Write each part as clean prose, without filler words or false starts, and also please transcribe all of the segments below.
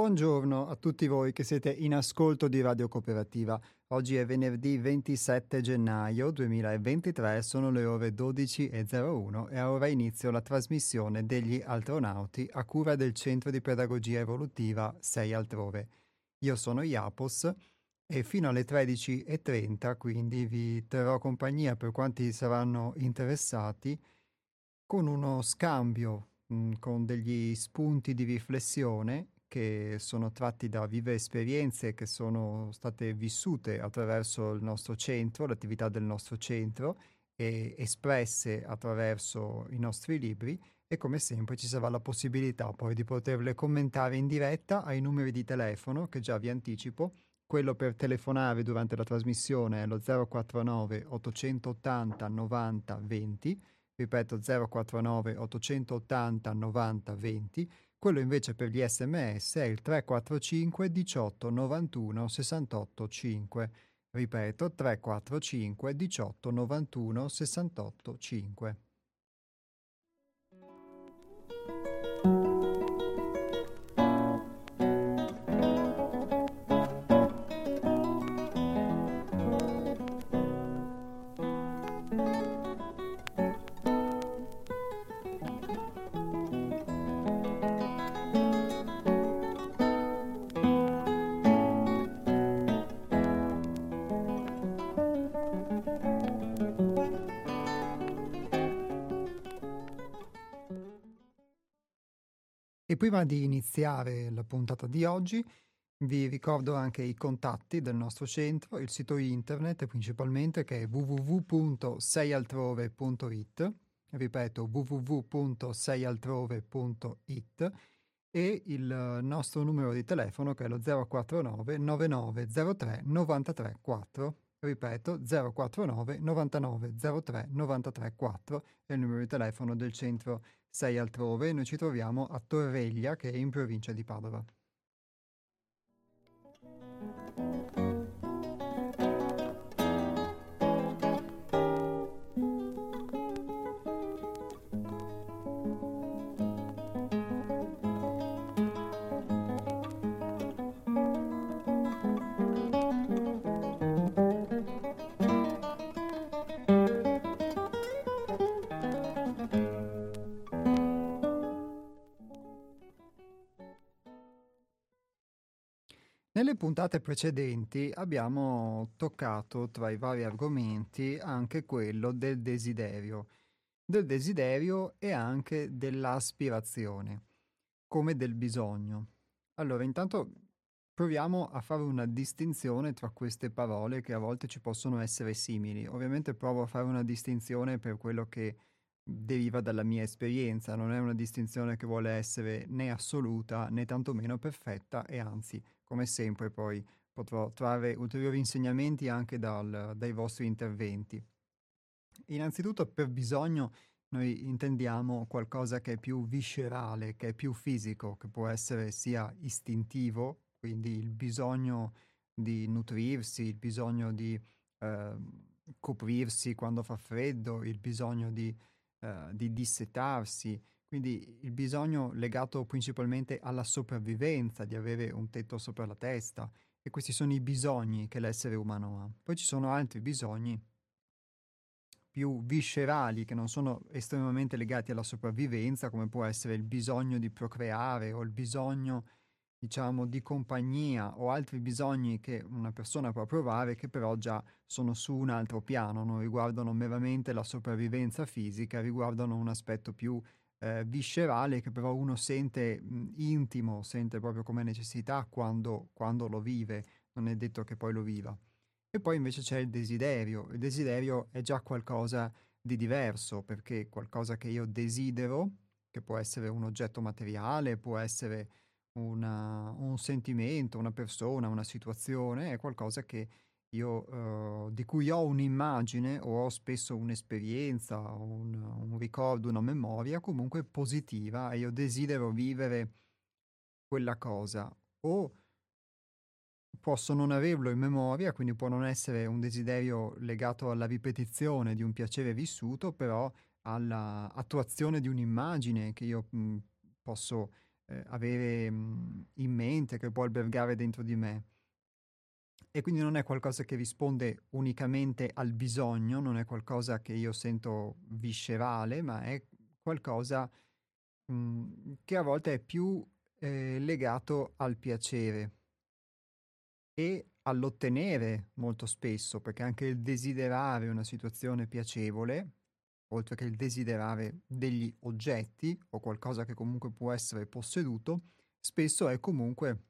Buongiorno a tutti voi che siete in ascolto di Radio Cooperativa. Oggi è venerdì 27 gennaio 2023, sono le ore 12:01 e ora inizio la trasmissione degli Altronauti a cura del Centro di Pedagogia Evolutiva 6 Altrove. Io sono Iapos e fino alle 13:30, quindi vi terrò compagnia per quanti saranno interessati con uno scambio, con degli spunti di riflessione che sono tratti da vive esperienze che sono state vissute attraverso il nostro centro, l'attività del nostro centro e espresse attraverso i nostri libri e come sempre ci sarà la possibilità poi di poterle commentare in diretta ai numeri di telefono che già vi anticipo. Quello per telefonare durante la trasmissione è lo 049 880 90 20, ripeto 049 880 90 20. Quello invece per gli SMS è il 345 18 91 68 5. Ripeto 345 18 91 68 5. E prima di iniziare la puntata di oggi, vi ricordo anche i contatti del nostro centro, il sito internet principalmente che è www.seialtrove.it, ripeto www.seialtrove.it, e il nostro numero di telefono che è lo 049 9903 93 4. Ripeto 049 9903 93 4 è il numero di telefono del centro 6 Altrove. Noi ci troviamo a Torreglia, che è in provincia di Padova. Nelle puntate precedenti abbiamo toccato tra i vari argomenti anche quello del desiderio e anche dell'aspirazione, come del bisogno. Allora, intanto proviamo a fare una distinzione tra queste parole che a volte ci possono essere simili. Ovviamente provo a fare una distinzione per quello che deriva dalla mia esperienza, non è una distinzione che vuole essere né assoluta né tantomeno perfetta e anzi, come sempre, poi potrò trarre ulteriori insegnamenti anche dai vostri interventi. Innanzitutto, per bisogno noi intendiamo qualcosa che è più viscerale, che è più fisico, che può essere sia istintivo, quindi il bisogno di nutrirsi, il bisogno di coprirsi quando fa freddo, il bisogno di dissetarsi, quindi il bisogno legato principalmente alla sopravvivenza, di avere un tetto sopra la testa, e questi sono i bisogni che l'essere umano ha. Poi ci sono altri bisogni più viscerali che non sono estremamente legati alla sopravvivenza, come può essere il bisogno di procreare o il bisogno, diciamo, di compagnia o altri bisogni che una persona può provare che però già sono su un altro piano, non riguardano meramente la sopravvivenza fisica, riguardano un aspetto più viscerale che però uno sente intimo, sente proprio come necessità quando lo vive, non è detto che poi lo viva. E poi invece c'è il desiderio. Il desiderio è già qualcosa di diverso, perché qualcosa che io desidero, che può essere un oggetto materiale, può essere un sentimento, una persona, una situazione, è qualcosa che io, di cui ho un'immagine o ho spesso un'esperienza, un ricordo, una memoria comunque positiva e io desidero vivere quella cosa. O posso non averlo in memoria, quindi può non essere un desiderio legato alla ripetizione di un piacere vissuto, però alla attuazione di un'immagine che io posso avere in mente, che può albergare dentro di me. E quindi non è qualcosa che risponde unicamente al bisogno, non è qualcosa che io sento viscerale, ma è qualcosa che a volte è più legato al piacere e all'ottenere molto spesso, perché anche il desiderare una situazione piacevole, oltre che il desiderare degli oggetti o qualcosa che comunque può essere posseduto, spesso è comunque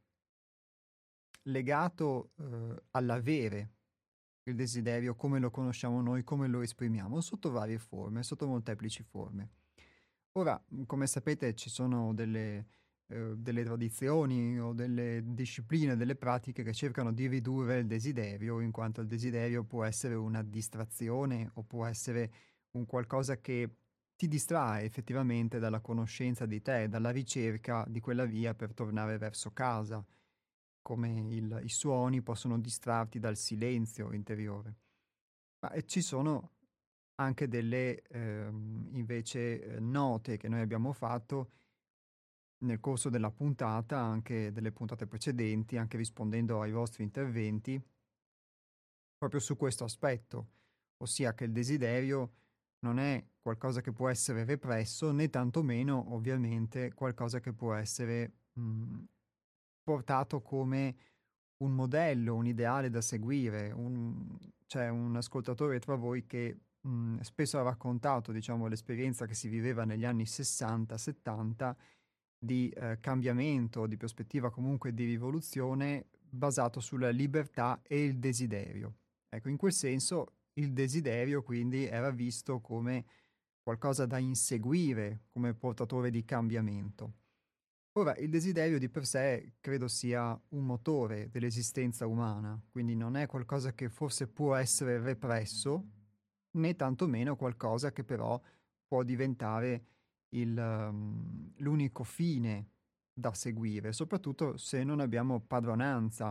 legato all'avere il desiderio come lo conosciamo noi, come lo esprimiamo, sotto varie forme, sotto molteplici forme. Ora, come sapete, ci sono delle tradizioni o delle discipline, delle pratiche che cercano di ridurre il desiderio, in quanto il desiderio può essere una distrazione o può essere un qualcosa che ti distrae effettivamente dalla conoscenza di te, dalla ricerca di quella via per tornare verso casa, come i suoni possono distrarti dal silenzio interiore. Ma ci sono anche delle invece note che noi abbiamo fatto nel corso della puntata, anche delle puntate precedenti, anche rispondendo ai vostri interventi, proprio su questo aspetto, ossia che il desiderio non è qualcosa che può essere represso, né tantomeno ovviamente qualcosa che può essere portato come un modello, un ideale da seguire. C'è un ascoltatore tra voi che spesso ha raccontato, diciamo, l'esperienza che si viveva negli anni 60-70 di cambiamento, di prospettiva comunque di rivoluzione basato sulla libertà e il desiderio. Ecco, in quel senso il desiderio quindi era visto come qualcosa da inseguire come portatore di cambiamento. Ora, il desiderio di per sé credo sia un motore dell'esistenza umana, quindi non è qualcosa che forse può essere represso, né tantomeno qualcosa che però può diventare l'unico fine da seguire, soprattutto se non abbiamo padronanza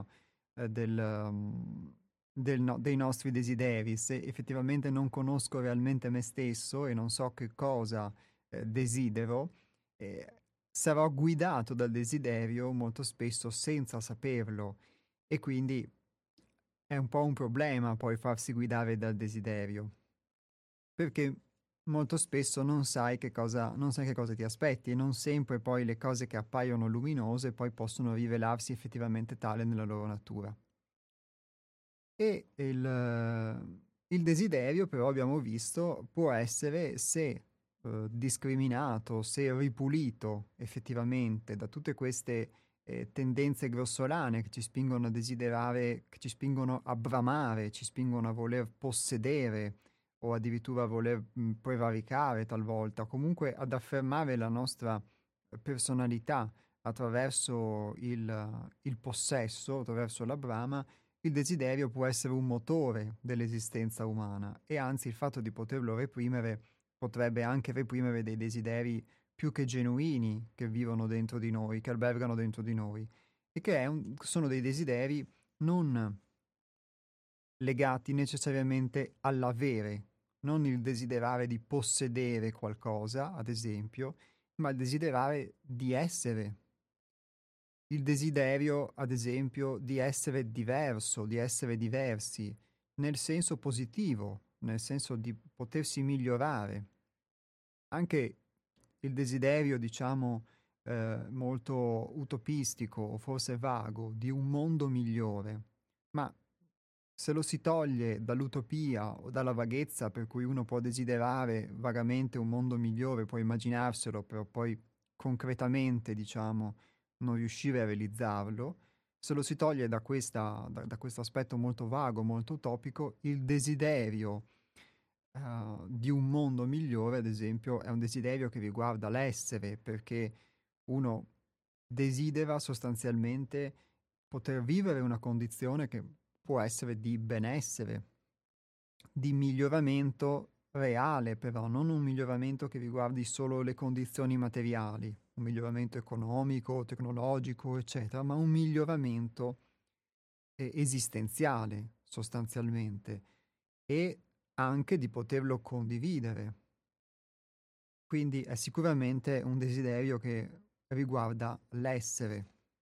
dei nostri desideri, se effettivamente non conosco realmente me stesso e non so che cosa desidero, eh, sarò guidato dal desiderio molto spesso senza saperlo e quindi è un po' un problema poi farsi guidare dal desiderio, perché molto spesso non sai che cosa ti aspetti e non sempre poi le cose che appaiono luminose poi possono rivelarsi effettivamente tale nella loro natura. E il desiderio però abbiamo visto può essere, se discriminato, se ripulito effettivamente da tutte queste tendenze grossolane che ci spingono a desiderare, che ci spingono a bramare, ci spingono a voler possedere o addirittura a voler prevaricare talvolta, comunque ad affermare la nostra personalità attraverso il possesso, attraverso la brama. Il desiderio può essere un motore dell'esistenza umana e anzi il fatto di poterlo reprimere potrebbe anche reprimere dei desideri più che genuini che vivono dentro di noi, che albergano dentro di noi e che sono dei desideri non legati necessariamente all'avere, non il desiderare di possedere qualcosa, ad esempio, ma il desiderare di essere, il desiderio, ad esempio, di essere diverso, di essere diversi, nel senso positivo, nel senso di potersi migliorare. Anche il desiderio, diciamo, molto utopistico o forse vago di un mondo migliore, ma se lo si toglie dall'utopia o dalla vaghezza per cui uno può desiderare vagamente un mondo migliore, può immaginarselo, però poi concretamente, diciamo, non riuscire a realizzarlo, se lo si toglie da questo aspetto molto vago, molto utopico, il desiderio di un mondo migliore, ad esempio, è un desiderio che riguarda l'essere, perché uno desidera sostanzialmente poter vivere una condizione che può essere di benessere, di miglioramento reale, però non un miglioramento che riguardi solo le condizioni materiali, un miglioramento economico, tecnologico, eccetera, ma un miglioramento esistenziale sostanzialmente e anche di poterlo condividere. Quindi è sicuramente un desiderio che riguarda l'essere.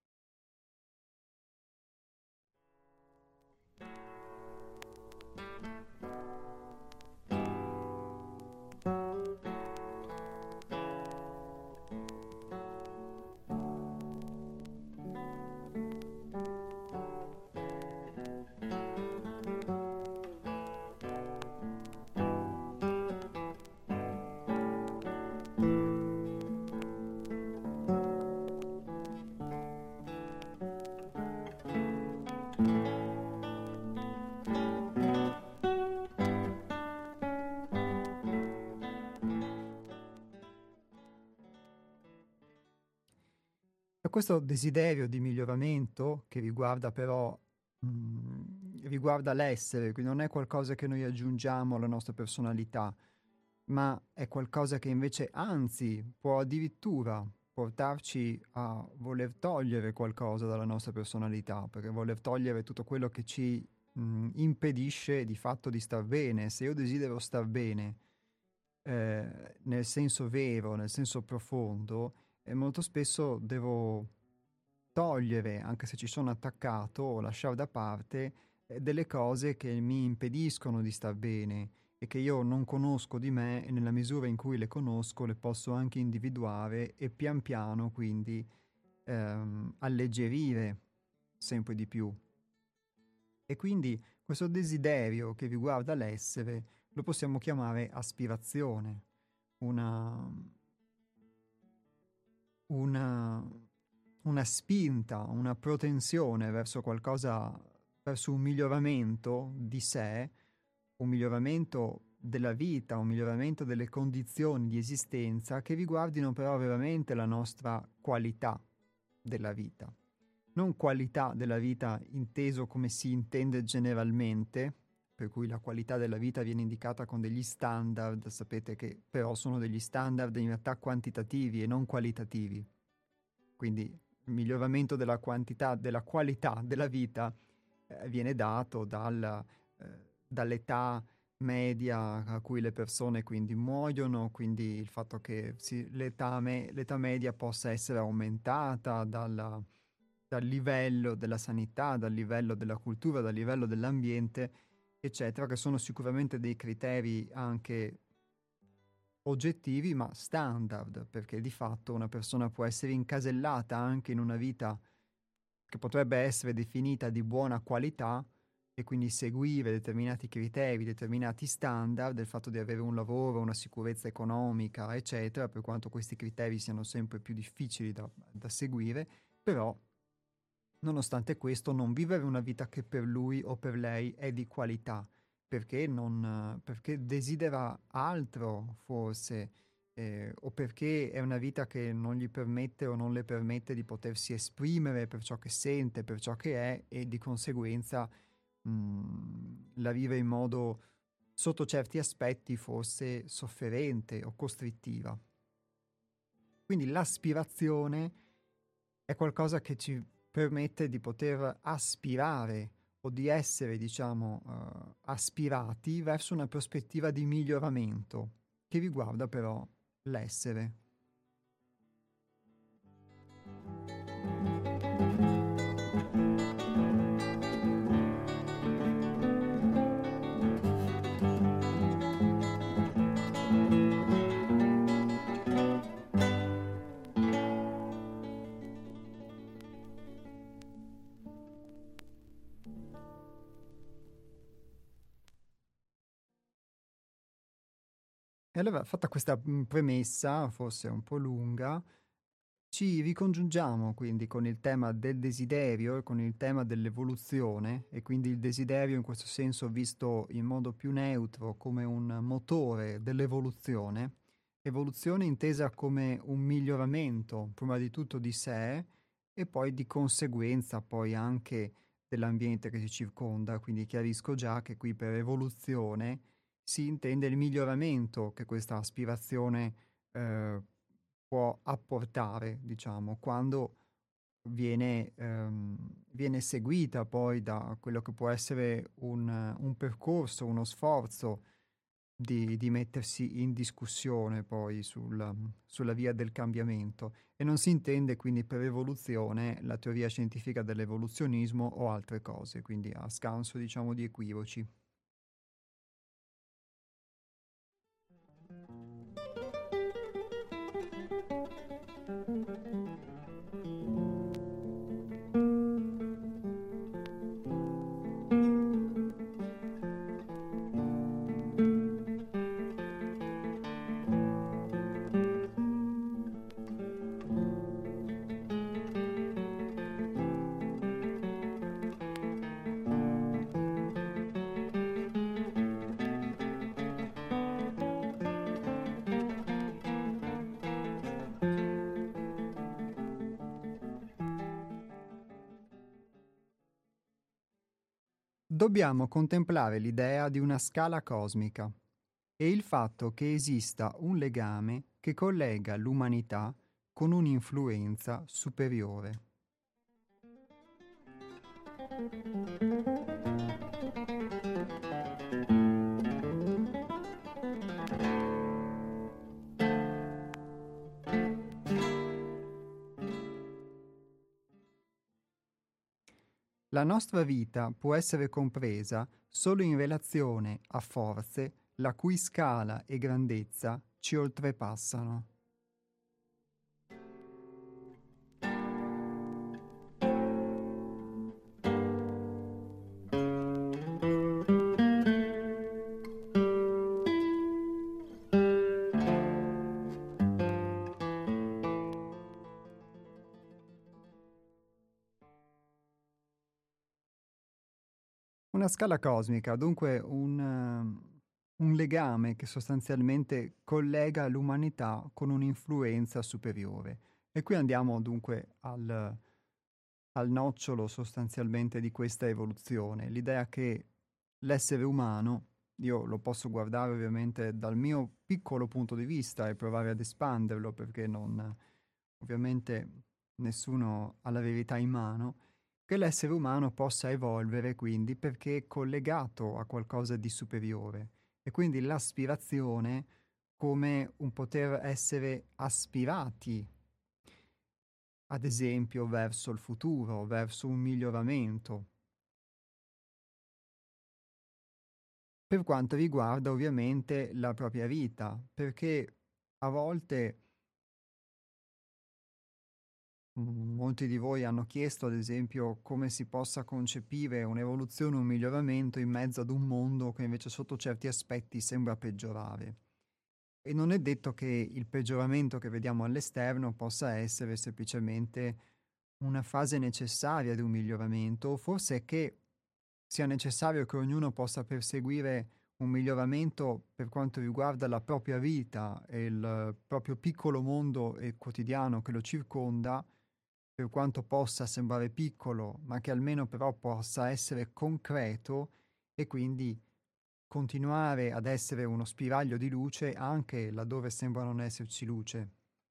E questo desiderio di miglioramento che riguarda però riguarda l'essere, quindi non è qualcosa che noi aggiungiamo alla nostra personalità, ma è qualcosa che invece, anzi, può addirittura portarci a voler togliere qualcosa dalla nostra personalità, perché voler togliere tutto quello che ci impedisce di fatto di star bene. Se io desidero star bene, nel senso vero, nel senso profondo, e molto spesso devo togliere, anche se ci sono attaccato, o lasciare da parte delle cose che mi impediscono di star bene e che io non conosco di me, e nella misura in cui le conosco le posso anche individuare e pian piano quindi alleggerire sempre di più. E quindi questo desiderio che riguarda l'essere lo possiamo chiamare aspirazione, una, una, una spinta, una protensione verso qualcosa, verso un miglioramento di sé, un miglioramento della vita, un miglioramento delle condizioni di esistenza che riguardino però veramente la nostra qualità della vita. Non qualità della vita inteso come si intende generalmente, per cui la qualità della vita viene indicata con degli standard, sapete che però sono degli standard in realtà quantitativi e non qualitativi. Quindi il miglioramento della quantità, della qualità della vita viene dato dall'età media a cui le persone quindi muoiono, quindi il fatto che l'età media possa essere aumentata dal livello della sanità, dal livello della cultura, dal livello dell'ambiente, eccetera, che sono sicuramente dei criteri anche oggettivi ma standard, perché di fatto una persona può essere incasellata anche in una vita che potrebbe essere definita di buona qualità e quindi seguire determinati criteri, determinati standard, del fatto di avere un lavoro, una sicurezza economica, eccetera, per quanto questi criteri siano sempre più difficili da seguire, però nonostante questo non vivere una vita che per lui o per lei è di qualità, perché desidera altro forse, o perché è una vita che non gli permette o non le permette di potersi esprimere per ciò che sente, per ciò che è, e di conseguenza la vive in modo, sotto certi aspetti, forse sofferente o costrittiva. Quindi l'aspirazione è qualcosa che ci permette di poter aspirare o di essere, diciamo, aspirati verso una prospettiva di miglioramento che riguarda però l'essere. E allora, fatta questa premessa, forse un po' lunga, ci ricongiungiamo quindi con il tema del desiderio e con il tema dell'evoluzione, e quindi il desiderio in questo senso visto in modo più neutro come un motore dell'evoluzione, evoluzione intesa come un miglioramento prima di tutto di sé e poi di conseguenza poi anche dell'ambiente che ci circonda, quindi chiarisco già che qui per evoluzione si intende il miglioramento che questa aspirazione eh, può apportare, diciamo, quando viene seguita poi da quello che può essere un percorso, uno sforzo di mettersi in discussione poi sulla via del cambiamento e non si intende quindi per evoluzione la teoria scientifica dell'evoluzionismo o altre cose, quindi a scanso diciamo di equivoci. Dobbiamo contemplare l'idea di una scala cosmica e il fatto che esista un legame che collega l'umanità con un'influenza superiore. La nostra vita può essere compresa solo in relazione a forze la cui scala e grandezza ci oltrepassano. Una scala cosmica, dunque un legame che sostanzialmente collega l'umanità con un'influenza superiore. E qui andiamo dunque al nocciolo sostanzialmente di questa evoluzione, l'idea che l'essere umano, io lo posso guardare ovviamente dal mio piccolo punto di vista e provare ad espanderlo perché non, ovviamente nessuno ha la verità in mano, che l'essere umano possa evolvere quindi perché è collegato a qualcosa di superiore e quindi l'aspirazione come un poter essere aspirati, ad esempio, verso il futuro, verso un miglioramento, per quanto riguarda ovviamente la propria vita, perché a volte molti di voi hanno chiesto, ad esempio, come si possa concepire un'evoluzione, un miglioramento in mezzo ad un mondo che invece sotto certi aspetti sembra peggiorare. E non è detto che il peggioramento che vediamo all'esterno possa essere semplicemente una fase necessaria di un miglioramento, o forse che sia necessario che ognuno possa perseguire un miglioramento per quanto riguarda la propria vita e il proprio piccolo mondo e quotidiano che lo circonda, per quanto possa sembrare piccolo, ma che almeno però possa essere concreto e quindi continuare ad essere uno spiraglio di luce anche laddove sembra non esserci luce.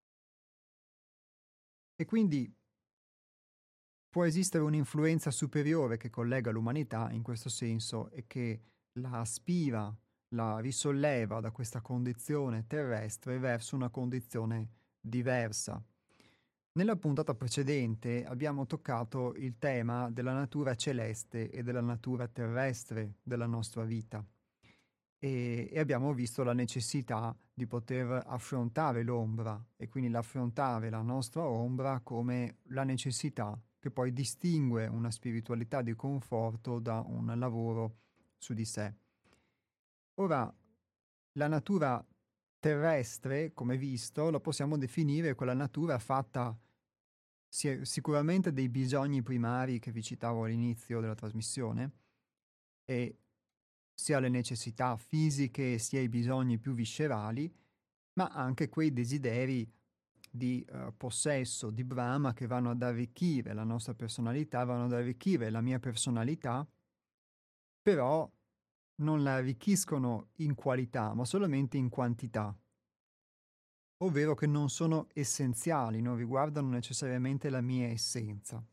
E quindi può esistere un'influenza superiore che collega l'umanità in questo senso e che la aspira, la risolleva da questa condizione terrestre verso una condizione diversa. Nella puntata precedente abbiamo toccato il tema della natura celeste e della natura terrestre della nostra vita e abbiamo visto la necessità di poter affrontare l'ombra e quindi l'affrontare la nostra ombra come la necessità che poi distingue una spiritualità di conforto da un lavoro su di sé. Ora, la natura terrestre, come visto, la possiamo definire quella natura fatta sicuramente dei bisogni primari che vi citavo all'inizio della trasmissione, e sia le necessità fisiche sia i bisogni più viscerali, ma anche quei desideri di possesso, di Brahma che vanno ad arricchire la nostra personalità, vanno ad arricchire la mia personalità, però non la arricchiscono in qualità, ma solamente in quantità, ovvero che non sono essenziali, non riguardano necessariamente la mia essenza.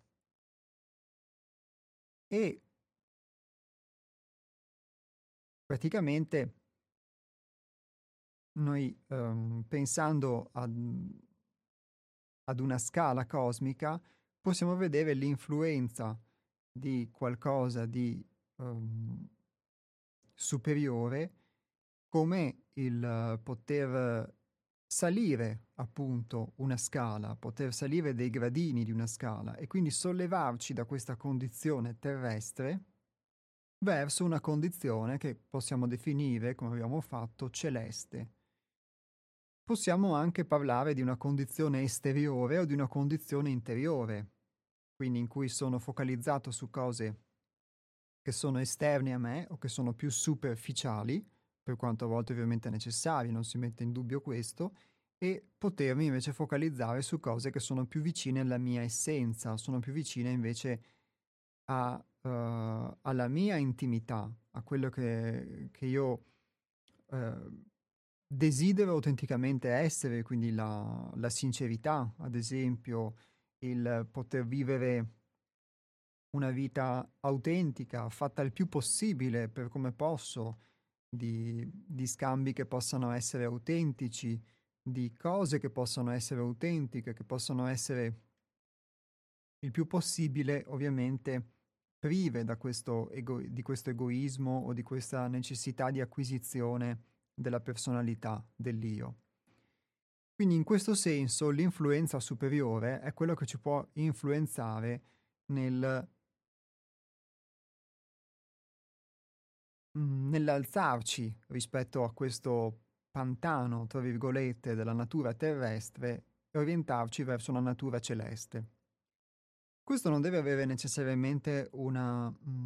E praticamente noi pensando ad una scala cosmica, possiamo vedere l'influenza di qualcosa di superiore come il poter salire appunto una scala, poter salire dei gradini di una scala e quindi sollevarci da questa condizione terrestre verso una condizione che possiamo definire, come abbiamo fatto, celeste. Possiamo anche parlare di una condizione esteriore o di una condizione interiore, quindi in cui sono focalizzato su cose che sono esterne a me o che sono più superficiali, per quanto a volte ovviamente è necessario, non si mette in dubbio questo, e potermi invece focalizzare su cose che sono più vicine alla mia essenza, sono più vicine invece alla mia intimità, a quello che io eh, desidero autenticamente essere, quindi la sincerità, ad esempio, il poter vivere una vita autentica, fatta il più possibile per come posso, di scambi che possano essere autentici, di cose che possano essere autentiche, che possano essere il più possibile, ovviamente, prive di questo egoismo o di questa necessità di acquisizione della personalità, dell'io. Quindi in questo senso l'influenza superiore è quello che ci può influenzare nel nell'alzarci rispetto a questo "pantano", tra virgolette, della natura terrestre e orientarci verso una natura celeste. Questo non deve avere necessariamente una,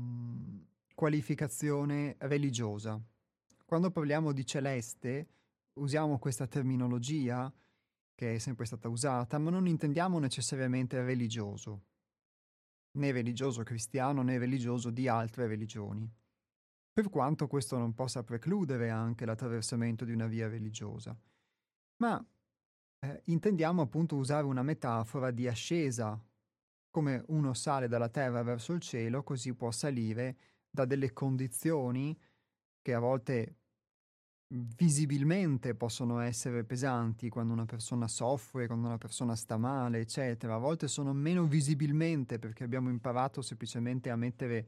qualificazione religiosa. Quando parliamo di celeste, usiamo questa terminologia, che è sempre stata usata, ma non intendiamo necessariamente religioso, né religioso cristiano né religioso di altre religioni. Per quanto questo non possa precludere anche l'attraversamento di una via religiosa. Ma intendiamo appunto usare una metafora di ascesa. Come uno sale dalla terra verso il cielo, così può salire da delle condizioni che a volte visibilmente possono essere pesanti quando una persona soffre, quando una persona sta male, eccetera. A volte sono meno visibilmente perché abbiamo imparato semplicemente a mettere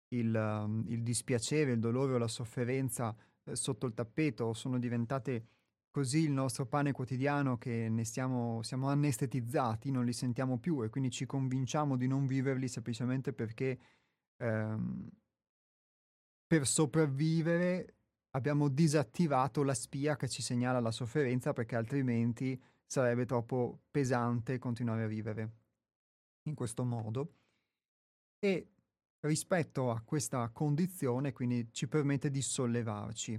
il dispiacere, il dolore o la sofferenza sotto il tappeto, sono diventate così il nostro pane quotidiano che siamo anestetizzati, non li sentiamo più e quindi ci convinciamo di non viverli semplicemente perché ehm, per sopravvivere abbiamo disattivato la spia che ci segnala la sofferenza perché altrimenti sarebbe troppo pesante continuare a vivere in questo modo. E rispetto a questa condizione, quindi ci permette di sollevarci.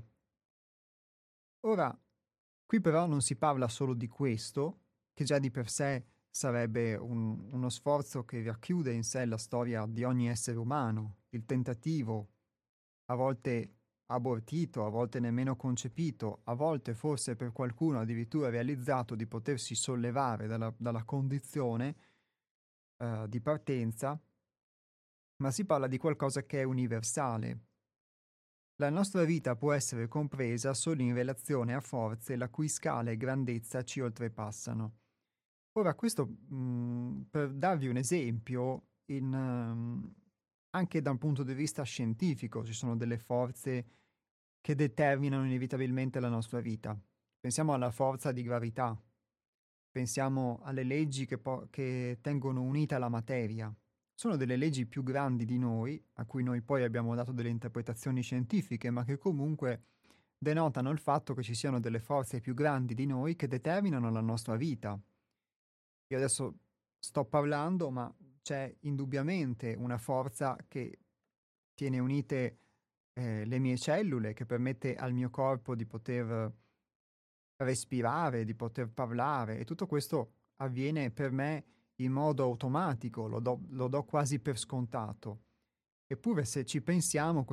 Ora, qui però non si parla solo di questo, che già di per sé sarebbe uno sforzo che racchiude in sé la storia di ogni essere umano, il tentativo, a volte abortito, a volte nemmeno concepito, a volte forse per qualcuno addirittura realizzato di potersi sollevare dalla condizione di partenza, ma si parla di qualcosa che è universale. La nostra vita può essere compresa solo in relazione a forze la cui scala e grandezza ci oltrepassano. Ora, questo per darvi un esempio, anche da un punto di vista scientifico ci sono delle forze che determinano inevitabilmente la nostra vita. Pensiamo alla forza di gravità, pensiamo alle leggi che tengono unita la materia. Sono delle leggi più grandi di noi, a cui noi poi abbiamo dato delle interpretazioni scientifiche, ma che comunque denotano il fatto che ci siano delle forze più grandi di noi che determinano la nostra vita. Io adesso sto parlando, ma c'è indubbiamente una forza che tiene unite le mie cellule, che permette al mio corpo di poter respirare, di poter parlare e tutto questo avviene per me in modo automatico, lo do quasi per scontato. Eppure se ci pensiamo,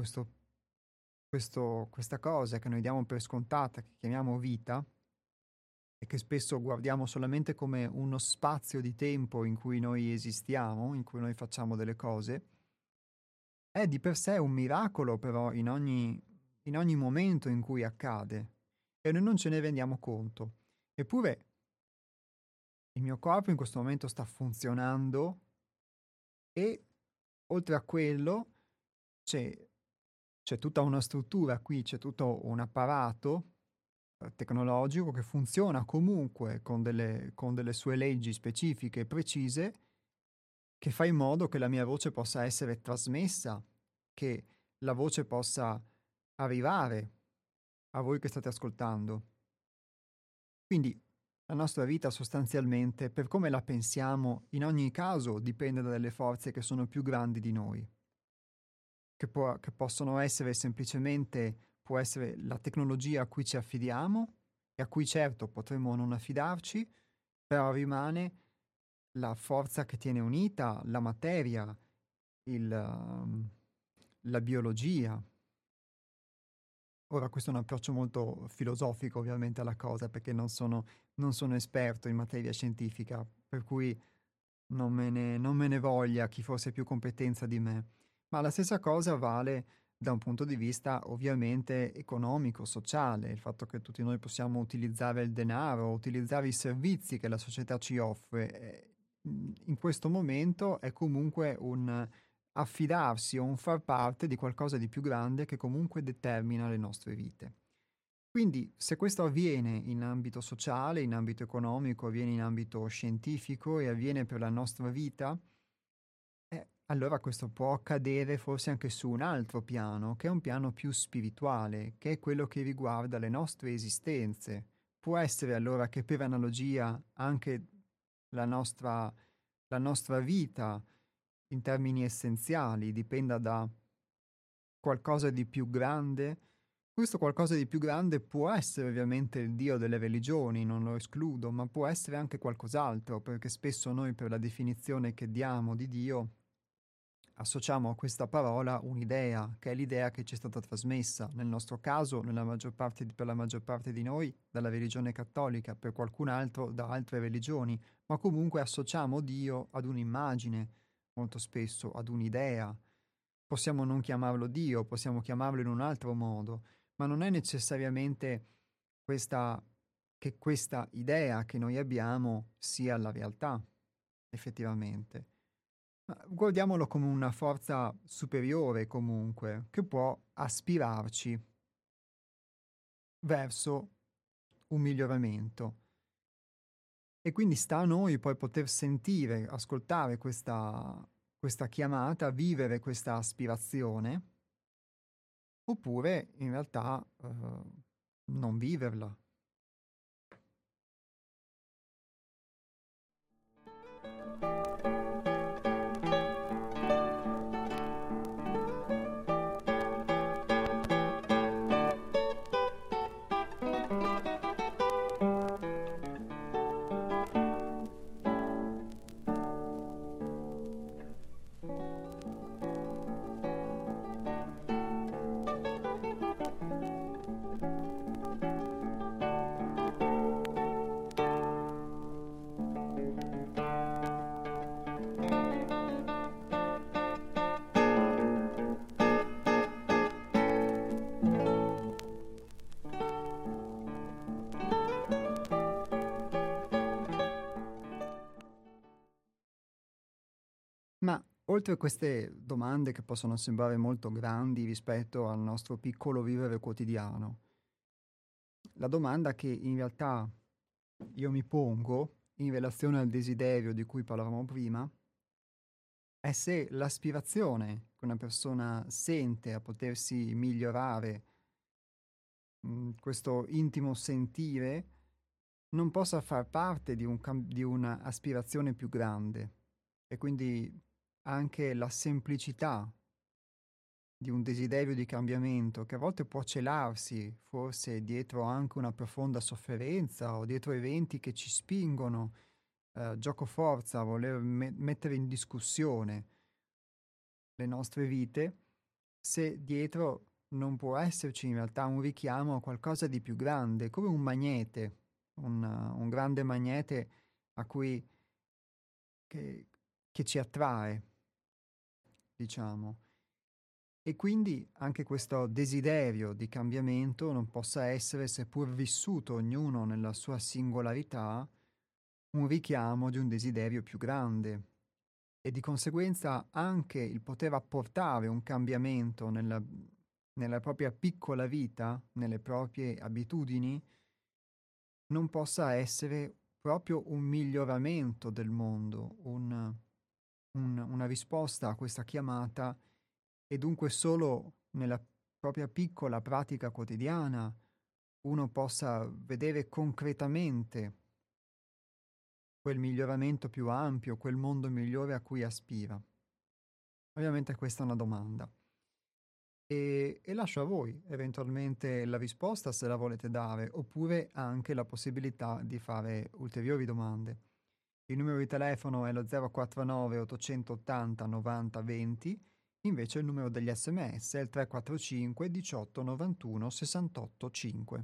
questa cosa che noi diamo per scontata, che chiamiamo vita, e che spesso guardiamo solamente come uno spazio di tempo in cui noi esistiamo, in cui noi facciamo delle cose, è di per sé un miracolo però in ogni momento in cui accade. e noi non ce ne rendiamo conto. Eppure il mio corpo in questo momento sta funzionando e oltre a quello c'è, c'è tutta una struttura qui, c'è tutto un apparato tecnologico che funziona comunque con delle sue leggi specifiche e precise che fa in modo che la mia voce possa essere trasmessa, che la voce possa arrivare a voi che state ascoltando. Quindi la nostra vita sostanzialmente, per come la pensiamo, in ogni caso dipende da delle forze che sono più grandi di noi, che possono essere semplicemente, può essere la tecnologia a cui ci affidiamo e a cui certo potremmo non affidarci, però rimane la forza che tiene unita la materia, la biologia. Ora questo è un approccio molto filosofico ovviamente alla cosa, perché non sono esperto in materia scientifica, per cui non me ne voglia chi fosse più competenza di me. Ma la stessa cosa vale da un punto di vista ovviamente economico, sociale, il fatto che tutti noi possiamo utilizzare il denaro, utilizzare i servizi che la società ci offre, in questo momento è comunque un affidarsi o un far parte di qualcosa di più grande che comunque determina le nostre vite. Quindi, se questo avviene in ambito sociale, in ambito economico, avviene in ambito scientifico e avviene per la nostra vita, allora questo può accadere forse anche su un altro piano, che è un piano più spirituale, che è quello che riguarda le nostre esistenze. Può essere allora che per analogia anche la nostra, la nostra vita in termini essenziali dipenda da qualcosa di più grande. Questo qualcosa di più grande può essere ovviamente il Dio delle religioni, non lo escludo, ma può essere anche qualcos'altro, perché spesso noi per la definizione che diamo di Dio associamo a questa parola un'idea, che è l'idea che ci è stata trasmessa, nel nostro caso, per la maggior parte di noi, dalla religione cattolica, per qualcun altro da altre religioni, ma comunque associamo Dio ad un'immagine, molto spesso ad un'idea. Possiamo non chiamarlo Dio, possiamo chiamarlo in un altro modo, ma non è necessariamente questa, che questa idea che noi abbiamo sia la realtà, effettivamente. Ma guardiamolo come una forza superiore comunque, che può aspirarci verso un miglioramento. E quindi sta a noi poi poter sentire, ascoltare questa chiamata, vivere questa aspirazione, oppure in realtà non viverla. Ma oltre a queste domande che possono sembrare molto grandi rispetto al nostro piccolo vivere quotidiano, la domanda che in realtà io mi pongo in relazione al desiderio di cui parlavamo prima è se l'aspirazione che una persona sente a potersi migliorare, questo intimo sentire, non possa far parte di di un'aspirazione più grande e quindi anche la semplicità di un desiderio di cambiamento che a volte può celarsi forse dietro anche una profonda sofferenza o dietro eventi che ci spingono, gioco forza a voler mettere in discussione le nostre vite, se dietro non può esserci in realtà un richiamo a qualcosa di più grande, come un magnete, un grande magnete a cui, che ci attrae, diciamo. E quindi anche questo desiderio di cambiamento non possa essere, seppur vissuto ognuno nella sua singolarità, un richiamo di un desiderio più grande. E di conseguenza anche il poter apportare un cambiamento nella propria piccola vita, nelle proprie abitudini, non possa essere proprio un miglioramento del mondo, una risposta a questa chiamata e dunque solo nella propria piccola pratica quotidiana uno possa vedere concretamente quel miglioramento più ampio, quel mondo migliore a cui aspira. Ovviamente questa è una domanda. E lascio a voi eventualmente la risposta se la volete dare, oppure anche la possibilità di fare ulteriori domande. Il numero di telefono è lo 049 880 90 20, invece il numero degli SMS è il 345 18 91 68 5.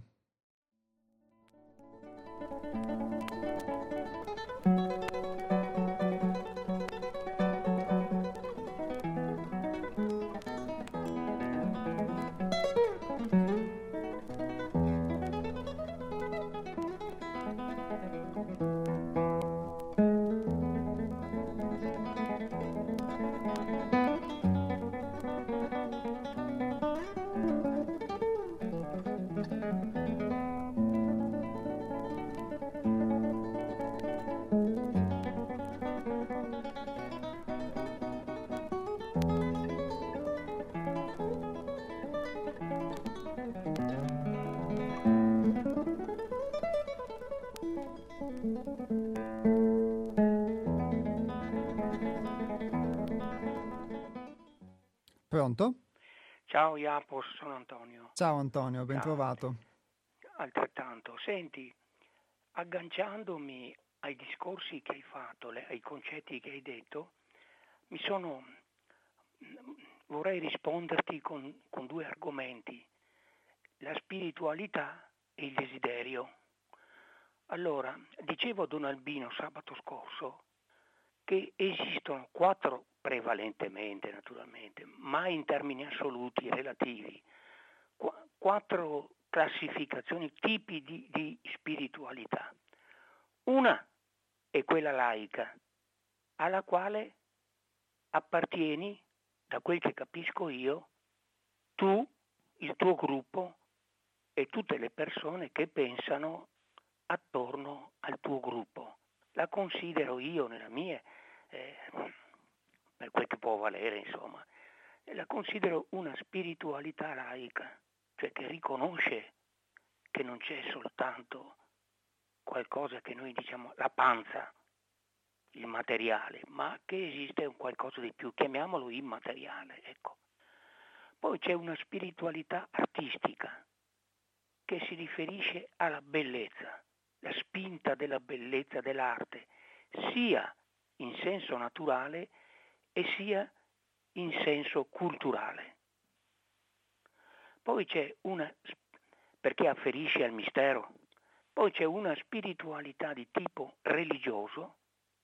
Pronto? Ciao Iapos, sono Antonio. Ciao Antonio, ben Ciao, trovato. altrettanto. Senti, agganciandomi ai discorsi che hai fatto, ai concetti che hai detto, mi sono, vorrei risponderti con due argomenti, la spiritualità e il desiderio. Allora, dicevo a Don Albino sabato scorso che esistono quattro, prevalentemente naturalmente, mai in termini assoluti relativi, quattro classificazioni, tipi di spiritualità. Una è quella laica, alla quale appartieni, da quel che capisco io, tu, il tuo gruppo e tutte le persone che pensano attorno al tuo gruppo. La considero io nella mia, eh, per quel che può valere, insomma, la considero una spiritualità laica, cioè che riconosce che non c'è soltanto qualcosa che noi diciamo la panza, il materiale, ma che esiste un qualcosa di più, chiamiamolo immateriale, ecco. Poi c'è una spiritualità artistica che si riferisce alla bellezza, la spinta della bellezza dell'arte, sia in senso naturale e sia in senso culturale. Poi c'è una, perché afferisce al mistero, poi c'è una spiritualità di tipo religioso.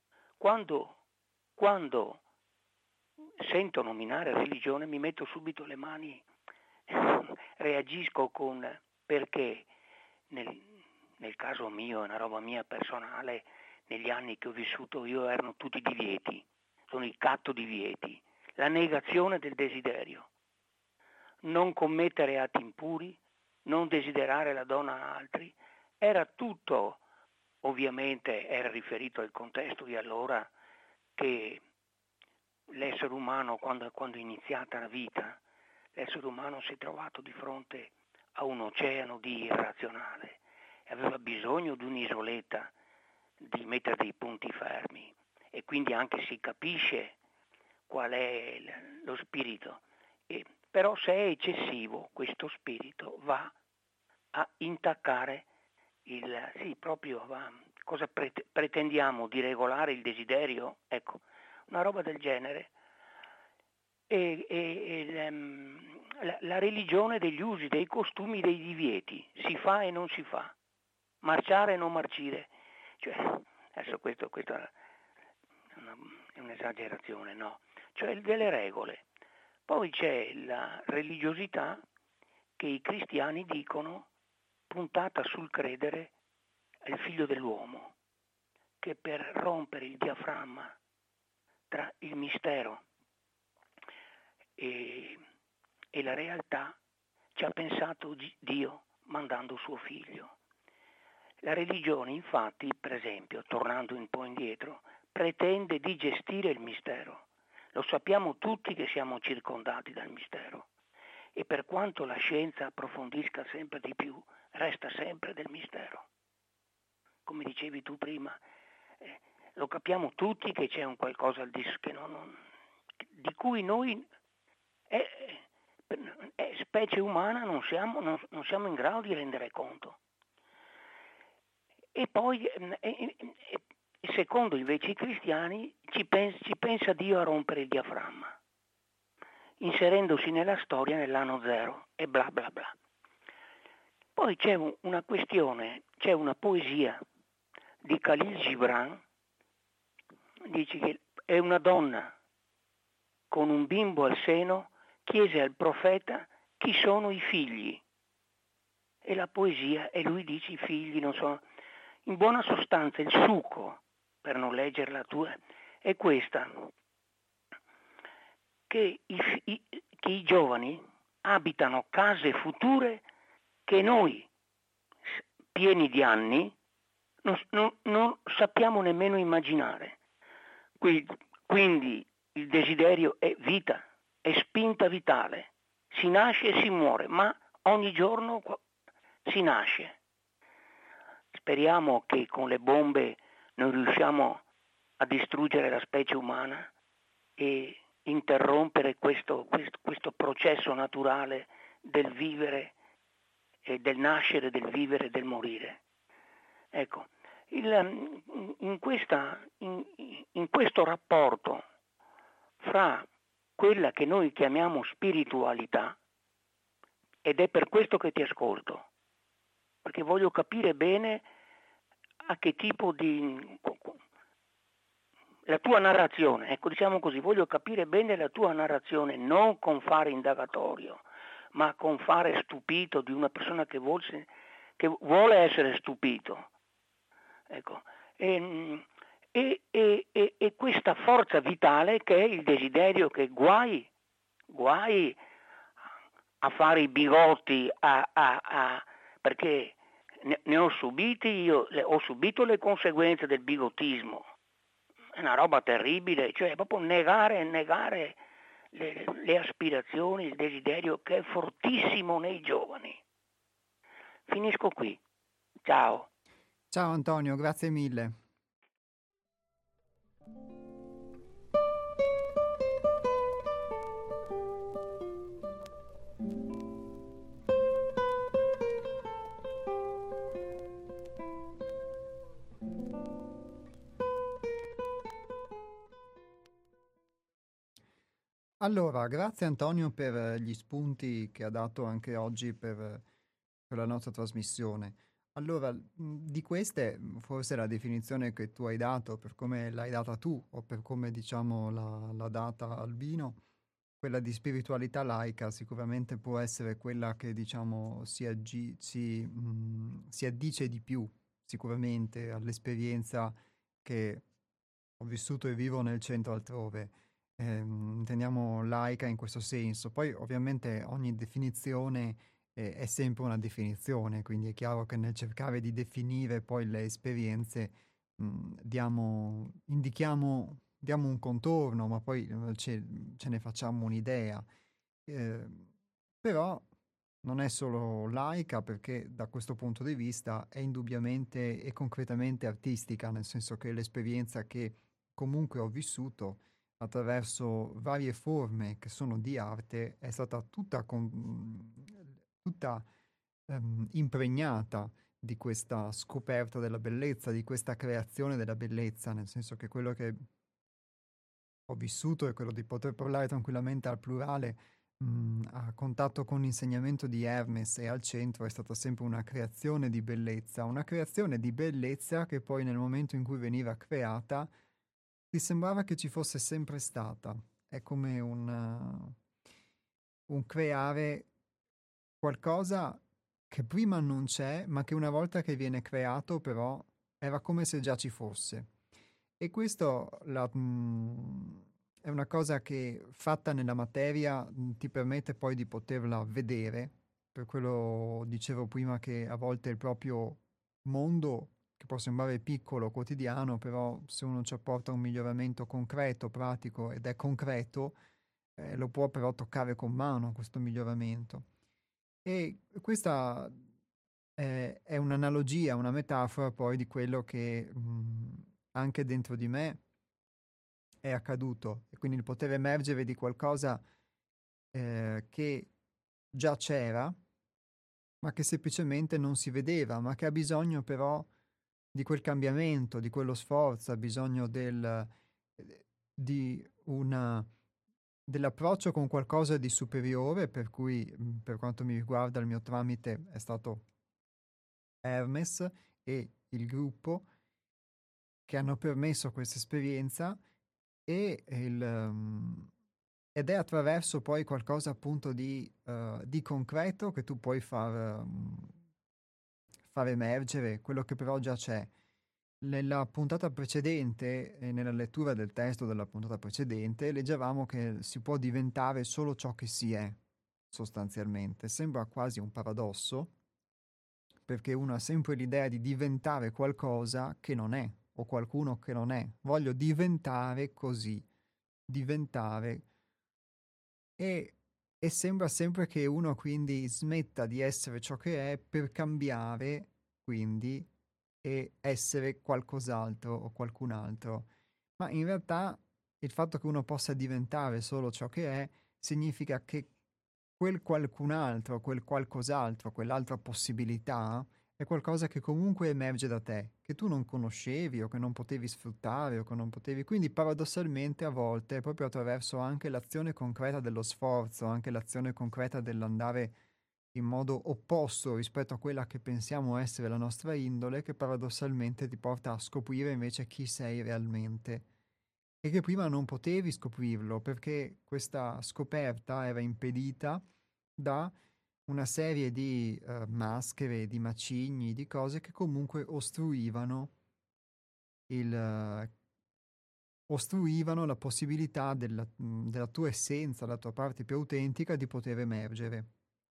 Quando sento nominare religione mi metto subito le mani, reagisco con perché nel caso mio, è una roba mia personale, negli anni che ho vissuto io erano tutti divieti, sono i catto divieti, la negazione del desiderio, non commettere atti impuri, non desiderare la donna a altri, era tutto, ovviamente era riferito al contesto di allora che l'essere umano, quando è iniziata la vita, l'essere umano si è trovato di fronte a un oceano di irrazionale e aveva bisogno di un'isoletta, di mettere dei punti fermi e quindi anche si capisce qual è lo spirito. Però se è eccessivo questo spirito va a intaccare proprio cosa pretendiamo di regolare il desiderio? Ecco, una roba del genere. La religione degli usi, dei costumi, dei divieti, si fa e non si fa, marciare e non marcire. Cioè, adesso questo è un'esagerazione, no? Cioè delle regole. Poi c'è la religiosità che i cristiani dicono puntata sul credere al figlio dell'uomo, che per rompere il diaframma tra il mistero e la realtà ci ha pensato Dio mandando suo figlio. La religione, infatti, per esempio, tornando un po' indietro, pretende di gestire il mistero. Lo sappiamo tutti che siamo circondati dal mistero e per quanto la scienza approfondisca sempre di più, resta sempre del mistero. Come dicevi tu prima, lo capiamo tutti che c'è un qualcosa di cui noi, specie umana, non siamo in grado di rendere conto. E poi, secondo invece i cristiani, ci pensa Dio a rompere il diaframma, inserendosi nella storia nell'anno zero e bla bla bla. Poi c'è una questione, c'è una poesia di Khalil Gibran, dice che è una donna con un bimbo al seno, chiese al profeta chi sono i figli. E la poesia, e lui dice i figli non sono. In buona sostanza il succo, per non leggerla tua, è questa, che i giovani abitano case future che noi, pieni di anni, non sappiamo nemmeno immaginare. Quindi il desiderio è vita, è spinta vitale, si nasce e si muore, ma ogni giorno si nasce. Speriamo che con le bombe noi riusciamo a distruggere la specie umana e interrompere questo processo naturale del vivere e del nascere, del vivere e del morire. Ecco, in questo rapporto fra quella che noi chiamiamo spiritualità, ed è per questo che ti ascolto, perché voglio capire bene a che tipo di la tua narrazione, ecco, diciamo così, voglio capire bene la tua narrazione, non con fare indagatorio, ma con fare stupito di una persona che vuole essere stupito. Ecco. E questa forza vitale che è il desiderio, che guai a fare i bigotti, perché ne ho subiti io, ho subito le conseguenze del bigottismo. È una roba terribile, cioè proprio negare le aspirazioni, il desiderio che è fortissimo nei giovani. Finisco qui. Ciao. Ciao Antonio, grazie mille. Allora, grazie Antonio per gli spunti che ha dato anche oggi per la nostra trasmissione. Allora, di queste, forse la definizione che tu hai dato, per come l'hai data tu, o per come diciamo l'ha data Albino, quella di spiritualità laica sicuramente può essere quella che diciamo si addice di più sicuramente all'esperienza che ho vissuto e vivo nel centro altrove. Intendiamo laica in questo senso. Poi ovviamente ogni definizione è sempre una definizione, quindi è chiaro che nel cercare di definire poi le esperienze diamo un contorno, ma poi ce ne facciamo un'idea. Eh, Però non è solo laica perché da questo punto di vista è indubbiamente e concretamente artistica, nel senso che l'esperienza che comunque ho vissuto attraverso varie forme che sono di arte è stata tutta impregnata di questa scoperta della bellezza, di questa creazione della bellezza, nel senso che quello che ho vissuto e quello di poter parlare tranquillamente al plurale, a contatto con l'insegnamento di Hermes e al centro è stata sempre una creazione di bellezza che poi nel momento in cui veniva creata ti sembrava che ci fosse sempre stata. È come un creare qualcosa che prima non c'è, ma che una volta che viene creato però era come se già ci fosse. E questo è una cosa che fatta nella materia ti permette poi di poterla vedere. Per quello dicevo prima che a volte il proprio mondo, che può sembrare piccolo, quotidiano, però se uno ci apporta un miglioramento concreto, pratico ed è concreto, lo può però toccare con mano questo miglioramento. E questa è un'analogia, una metafora poi di quello che anche dentro di me è accaduto. E quindi il poter emergere di qualcosa che già c'era, ma che semplicemente non si vedeva, ma che ha bisogno però di quel cambiamento, di quello sforzo, ha bisogno di una dell'approccio con qualcosa di superiore, per cui per quanto mi riguarda il mio tramite è stato Hermes e il gruppo che hanno permesso questa esperienza e ed è attraverso poi qualcosa appunto di concreto che tu puoi far emergere quello che però già c'è. Nella puntata precedente, e nella lettura del testo della puntata precedente, leggevamo che si può diventare solo ciò che si è, sostanzialmente. Sembra quasi un paradosso, perché uno ha sempre l'idea di diventare qualcosa che non è, o qualcuno che non è. Voglio diventare così, diventare. E, e sembra sempre che uno quindi smetta di essere ciò che è per cambiare, quindi, e essere qualcos'altro o qualcun altro. Ma in realtà il fatto che uno possa diventare solo ciò che è significa che quel qualcun altro, quel qualcos'altro, quell'altra possibilità è qualcosa che comunque emerge da te, che tu non conoscevi o che non potevi sfruttare o che non potevi. Quindi paradossalmente a volte, proprio attraverso anche l'azione concreta dello sforzo, anche l'azione concreta dell'andare in modo opposto rispetto a quella che pensiamo essere la nostra indole, che paradossalmente ti porta a scoprire invece chi sei realmente e che prima non potevi scoprirlo perché questa scoperta era impedita da una serie di maschere, di macigni, di cose che comunque il, eh, ostruivano la possibilità della tua essenza, la tua parte più autentica di poter emergere.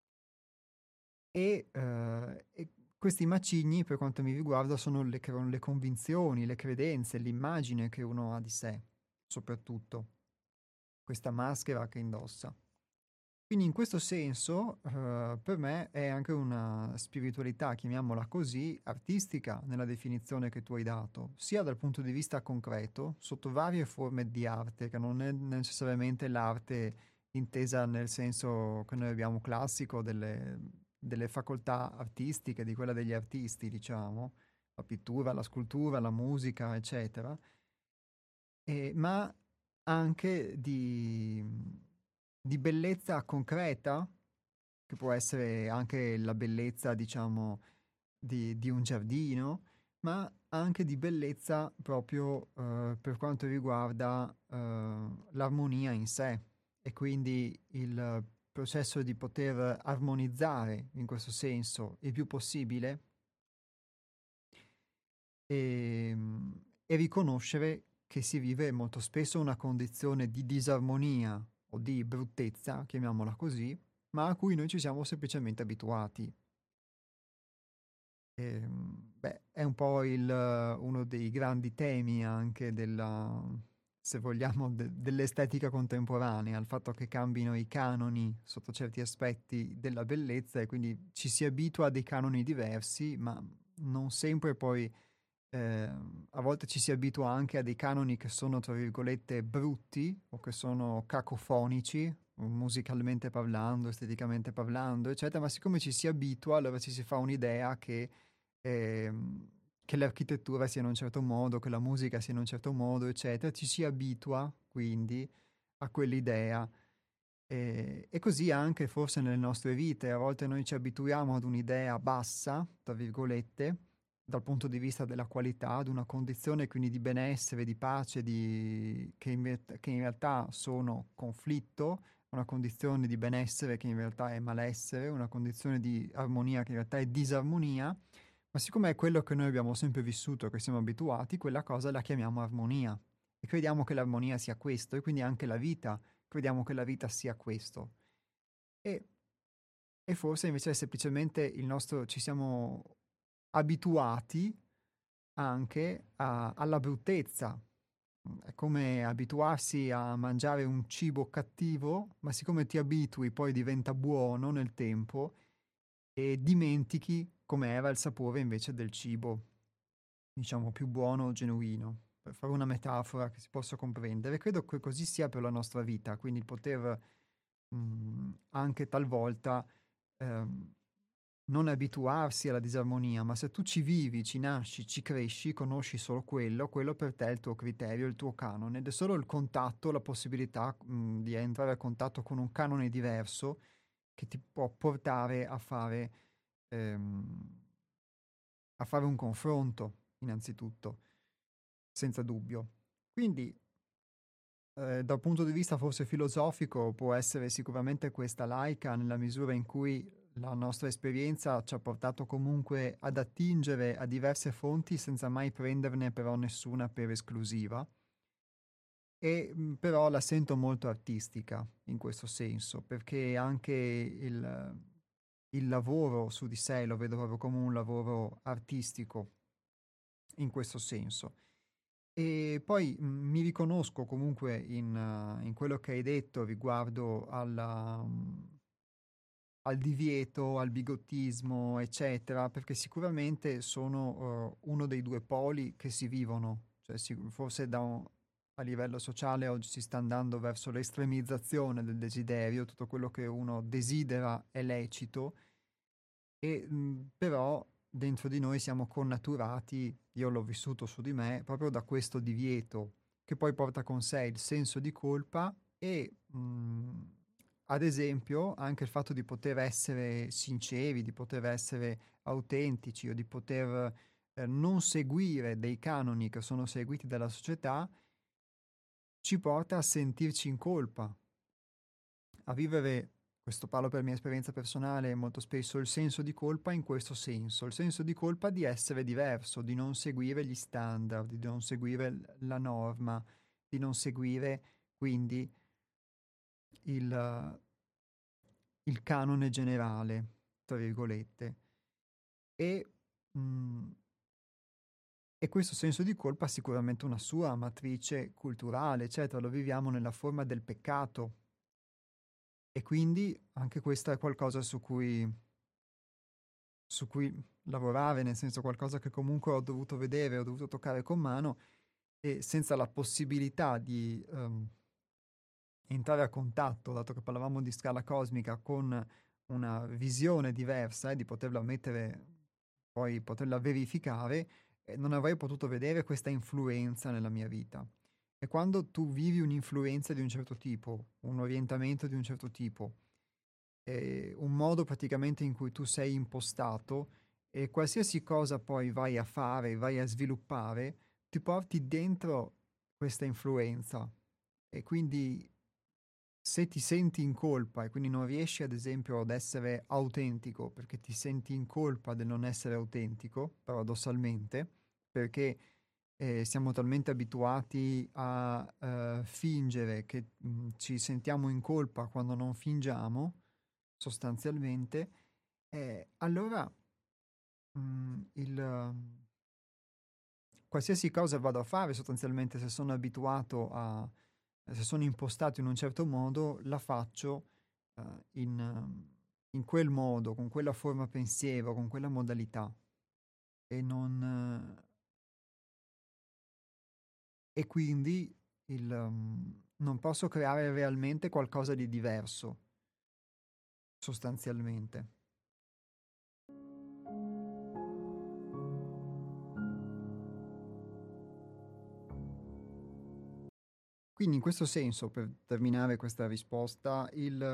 E questi macigni, per quanto mi riguarda, sono le convinzioni, le credenze, l'immagine che uno ha di sé, soprattutto, questa maschera che indossa. Quindi in questo senso, per me è anche una spiritualità, chiamiamola così, artistica nella definizione che tu hai dato, sia dal punto di vista concreto, sotto varie forme di arte, che non è necessariamente l'arte intesa nel senso che noi abbiamo classico delle facoltà artistiche, di quella degli artisti, diciamo, la pittura, la scultura, la musica, eccetera, ma anche di bellezza concreta, che può essere anche la bellezza, diciamo, di un giardino, ma anche di bellezza proprio per quanto riguarda l'armonia in sé e quindi il processo di poter armonizzare in questo senso il più possibile e riconoscere che si vive molto spesso una condizione di disarmonia o di bruttezza, chiamiamola così, ma a cui noi ci siamo semplicemente abituati. Beh, è un po' uno dei grandi temi anche se vogliamo, dell'estetica contemporanea, il fatto che cambino i canoni sotto certi aspetti della bellezza e quindi ci si abitua a dei canoni diversi, ma non sempre poi, a volte ci si abitua anche a dei canoni che sono, tra virgolette, brutti o che sono cacofonici, musicalmente parlando, esteticamente parlando, eccetera, ma siccome ci si abitua, allora ci si fa un'idea ehm, che l'architettura sia in un certo modo, che la musica sia in un certo modo, eccetera, ci si abitua quindi a quell'idea. E così anche forse nelle nostre vite, a volte noi ci abituiamo ad un'idea bassa, tra virgolette, dal punto di vista della qualità, ad una condizione quindi di benessere, di pace, che in realtà sono conflitto, una condizione di benessere che in realtà è malessere, una condizione di armonia che in realtà è disarmonia, ma siccome è quello che noi abbiamo sempre vissuto, che siamo abituati, quella cosa la chiamiamo armonia e crediamo che l'armonia sia questo e quindi anche la vita, crediamo che la vita sia questo. E, e forse invece è semplicemente ci siamo abituati anche alla bruttezza. È come abituarsi a mangiare un cibo cattivo, ma siccome ti abitui poi diventa buono nel tempo e dimentichi com'era il sapore invece del cibo, diciamo più buono, genuino, per fare una metafora che si possa comprendere. Credo che così sia per la nostra vita, quindi il poter anche talvolta ehm, non abituarsi alla disarmonia, ma se tu ci vivi, ci nasci, ci cresci, conosci solo quello per te è il tuo criterio, il tuo canone, ed è solo il contatto, la possibilità di entrare a contatto con un canone diverso che ti può portare ehm, a fare un confronto, innanzitutto, senza dubbio. Quindi, dal punto di vista forse filosofico, può essere sicuramente questa laica nella misura in cui la nostra esperienza ci ha portato comunque ad attingere a diverse fonti senza mai prenderne però nessuna per esclusiva. E però la sento molto artistica in questo senso, perché anche il lavoro su di sé lo vedo proprio come un lavoro artistico in questo senso. E poi mi riconosco comunque in quello che hai detto riguardo al divieto, al bigottismo, eccetera, perché sicuramente sono uno dei due poli che si vivono, cioè forse a livello sociale oggi si sta andando verso l'estremizzazione del desiderio, tutto quello che uno desidera è lecito, però dentro di noi siamo connaturati, io l'ho vissuto su di me, proprio da questo divieto che poi porta con sé il senso di colpa e, ad esempio, anche il fatto di poter essere sinceri, di poter essere autentici o di poter non seguire dei canoni che sono seguiti dalla società, ci porta a sentirci in colpa, a vivere, questo parlo per mia esperienza personale, molto spesso il senso di colpa in questo senso, il senso di colpa di essere diverso, di non seguire gli standard, di non seguire la norma, di non seguire quindi il, il canone generale, tra virgolette. E, mh, e questo senso di colpa ha sicuramente una sua matrice culturale, eccetera, lo viviamo nella forma del peccato. E quindi anche questo è qualcosa su cui lavorare, nel senso qualcosa che comunque ho dovuto vedere, ho dovuto toccare con mano e senza la possibilità di entrare a contatto, dato che parlavamo di scala cosmica, con una visione diversa e di poterla mettere, poi poterla verificare, non avrei potuto vedere questa influenza nella mia vita. E quando tu vivi un'influenza di un certo tipo, un orientamento di un certo tipo, un modo praticamente in cui tu sei impostato e qualsiasi cosa poi vai a fare, vai a sviluppare, ti porti dentro questa influenza e quindi se ti senti in colpa e quindi non riesci ad esempio ad essere autentico perché ti senti in colpa del non essere autentico, paradossalmente, perché siamo talmente abituati a fingere che ci sentiamo in colpa quando non fingiamo, sostanzialmente, allora qualsiasi cosa vado a fare, sostanzialmente, se sono abituato se sono impostato in un certo modo, la faccio in quel modo, con quella forma pensiero, con quella modalità. E e quindi non posso creare realmente qualcosa di diverso, sostanzialmente. Quindi in questo senso, per terminare questa risposta,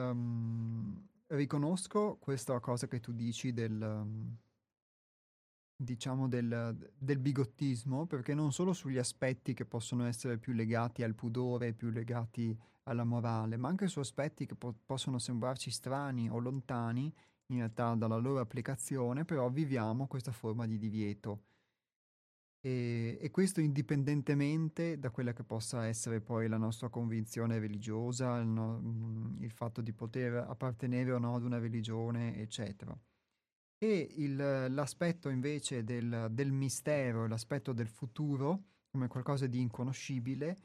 riconosco questa cosa che tu dici diciamo, del bigottismo, perché non solo sugli aspetti che possono essere più legati al pudore, più legati alla morale, ma anche su aspetti che possono sembrarci strani o lontani in realtà dalla loro applicazione, però viviamo questa forma di divieto. E questo indipendentemente da quella che possa essere poi la nostra convinzione religiosa, il fatto di poter appartenere o no ad una religione, eccetera. E l'aspetto invece del mistero, l'aspetto del futuro, come qualcosa di inconoscibile,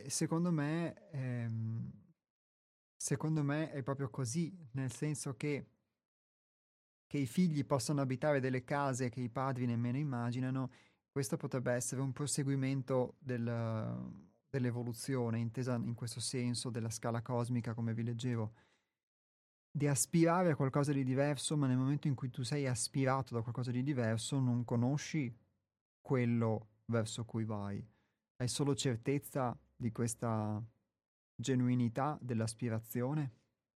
secondo me è proprio così, nel senso che i figli possano abitare delle case che i padri nemmeno immaginano, questo potrebbe essere un proseguimento dell'evoluzione, intesa in questo senso, della scala cosmica, come vi leggevo, di aspirare a qualcosa di diverso, ma nel momento in cui tu sei aspirato da qualcosa di diverso, non conosci quello verso cui vai. Hai solo certezza di questa genuinità dell'aspirazione?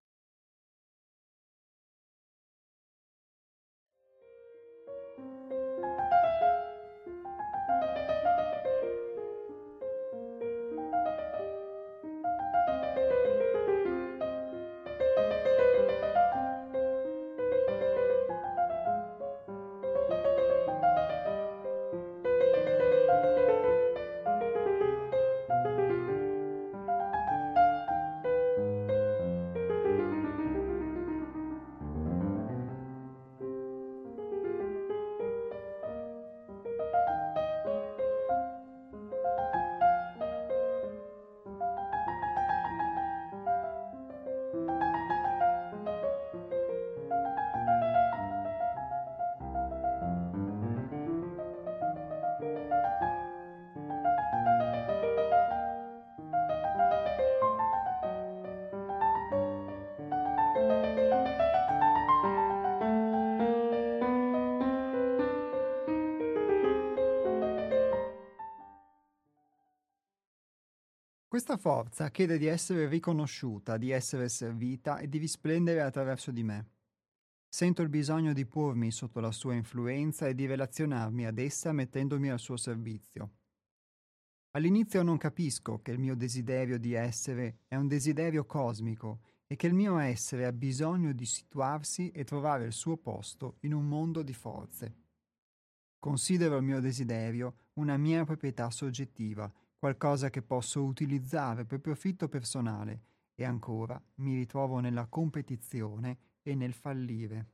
Questa forza chiede di essere riconosciuta, di essere servita e di risplendere attraverso di me. Sento il bisogno di pormi sotto la sua influenza e di relazionarmi ad essa mettendomi al suo servizio. All'inizio non capisco che il mio desiderio di essere è un desiderio cosmico e che il mio essere ha bisogno di situarsi e trovare il suo posto in un mondo di forze. Considero il mio desiderio una mia proprietà soggettiva, qualcosa che posso utilizzare per profitto personale e ancora mi ritrovo nella competizione e nel fallire.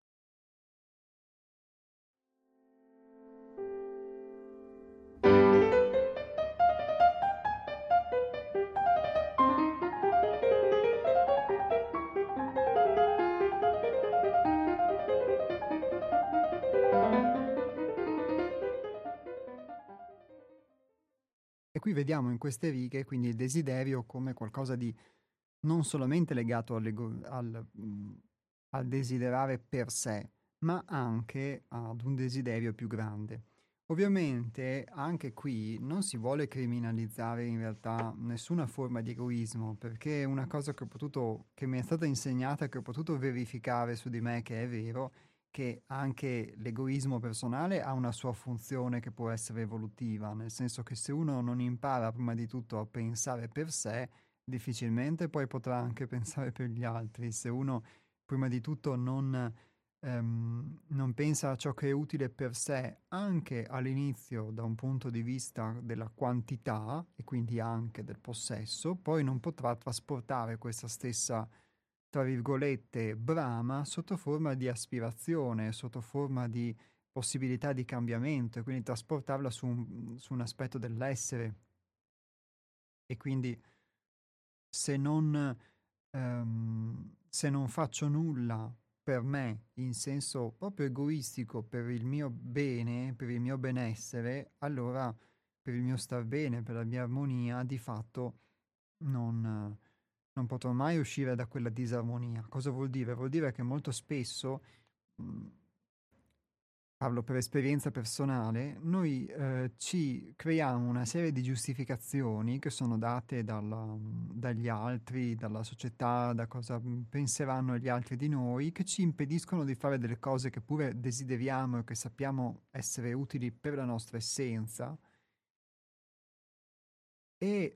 E qui vediamo in queste righe quindi il desiderio come qualcosa di non solamente legato al desiderare per sé, ma anche ad un desiderio più grande. Ovviamente anche qui non si vuole criminalizzare in realtà nessuna forma di egoismo, perché è una cosa che mi è stata insegnata, che ho potuto verificare su di me che è vero, che anche l'egoismo personale ha una sua funzione che può essere evolutiva, nel senso che se uno non impara prima di tutto a pensare per sé, difficilmente poi potrà anche pensare per gli altri. Se uno prima di tutto non pensa a ciò che è utile per sé anche all'inizio da un punto di vista della quantità e quindi anche del possesso, poi non potrà trasportare questa stessa, tra virgolette, brama sotto forma di aspirazione, sotto forma di possibilità di cambiamento e quindi trasportarla su un aspetto dell'essere. E quindi se se non faccio nulla per me in senso proprio egoistico, per il mio bene, per il mio benessere, allora per il mio star bene, per la mia armonia, di fatto non, non potrò mai uscire da quella disarmonia. Cosa vuol dire? Vuol dire che molto spesso mh, parlo per esperienza personale, noi ci creiamo una serie di giustificazioni che sono date dagli altri, dalla società, da cosa penseranno gli altri di noi, che ci impediscono di fare delle cose che pure desideriamo e che sappiamo essere utili per la nostra essenza. E,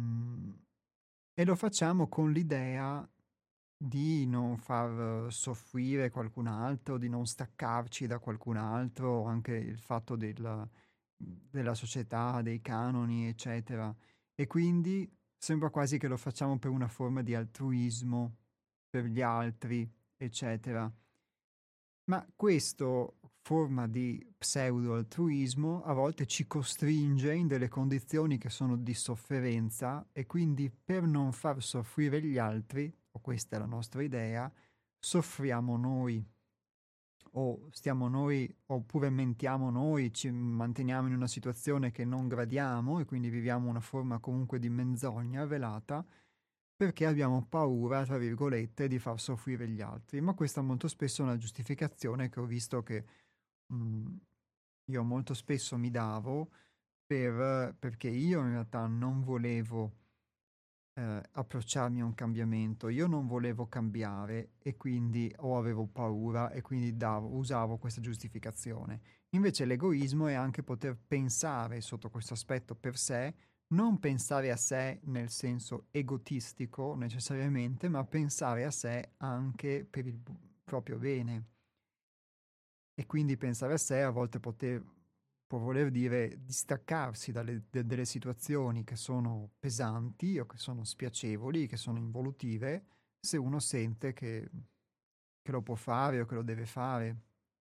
e lo facciamo con l'idea di non far soffrire qualcun altro, di non staccarci da qualcun altro, anche il fatto della società, dei canoni, eccetera. E quindi sembra quasi che lo facciamo per una forma di altruismo, per gli altri, eccetera. Ma questo forma di pseudo-altruismo a volte ci costringe in delle condizioni che sono di sofferenza e quindi per non far soffrire gli altri, o questa è la nostra idea, soffriamo noi o stiamo noi oppure mentiamo noi, ci manteniamo in una situazione che non gradiamo e quindi viviamo una forma comunque di menzogna velata perché abbiamo paura, tra virgolette, di far soffrire gli altri. Ma questa molto spesso è una giustificazione che ho visto che mh, io molto spesso mi davo perché io in realtà non volevo approcciarmi a un cambiamento, io non volevo cambiare e quindi o avevo paura e quindi usavo questa giustificazione. Invece l'egoismo è anche poter pensare sotto questo aspetto per sé, non pensare a sé nel senso egotistico necessariamente, ma pensare a sé anche per il proprio bene. E quindi pensare a sé a volte può voler dire distaccarsi delle situazioni che sono pesanti o che sono spiacevoli, che sono involutive, se uno sente che lo può fare o che lo deve fare.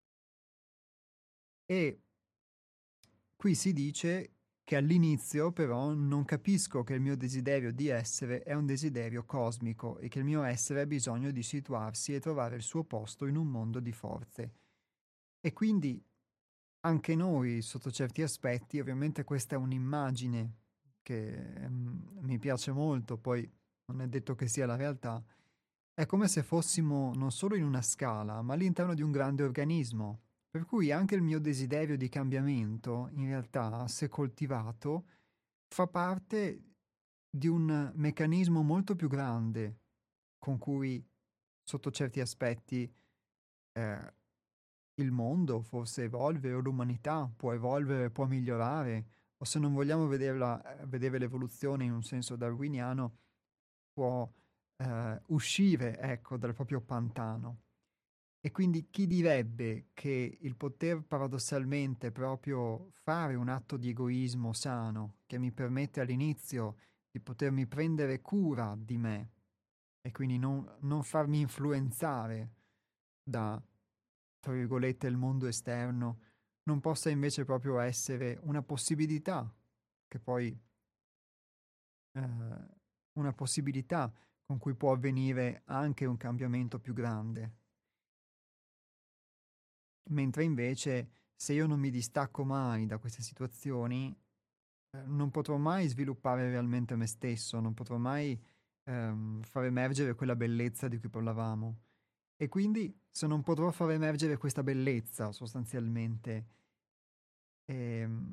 E qui si dice che all'inizio però non capisco che il mio desiderio di essere è un desiderio cosmico e che il mio essere ha bisogno di situarsi e trovare il suo posto in un mondo di forze. E quindi anche noi, sotto certi aspetti, ovviamente questa è un'immagine che mi piace molto, poi non è detto che sia la realtà, è come se fossimo non solo in una scala, ma all'interno di un grande organismo, per cui anche il mio desiderio di cambiamento, in realtà, se coltivato, fa parte di un meccanismo molto più grande con cui, sotto certi aspetti, eh, il mondo forse evolve o l'umanità può evolvere, può migliorare, o se non vogliamo vedere l'evoluzione in un senso darwiniano, può uscire, ecco, dal proprio pantano. E quindi chi direbbe che il poter paradossalmente proprio fare un atto di egoismo sano, che mi permette all'inizio di potermi prendere cura di me e quindi non farmi influenzare da, tra virgolette, il mondo esterno, non possa invece proprio essere una possibilità, che poi una possibilità con cui può avvenire anche un cambiamento più grande. Mentre invece se io non mi distacco mai da queste situazioni, non potrò mai sviluppare realmente me stesso, non potrò mai far emergere quella bellezza di cui parlavamo. E quindi se non potrò far emergere questa bellezza sostanzialmente, ehm,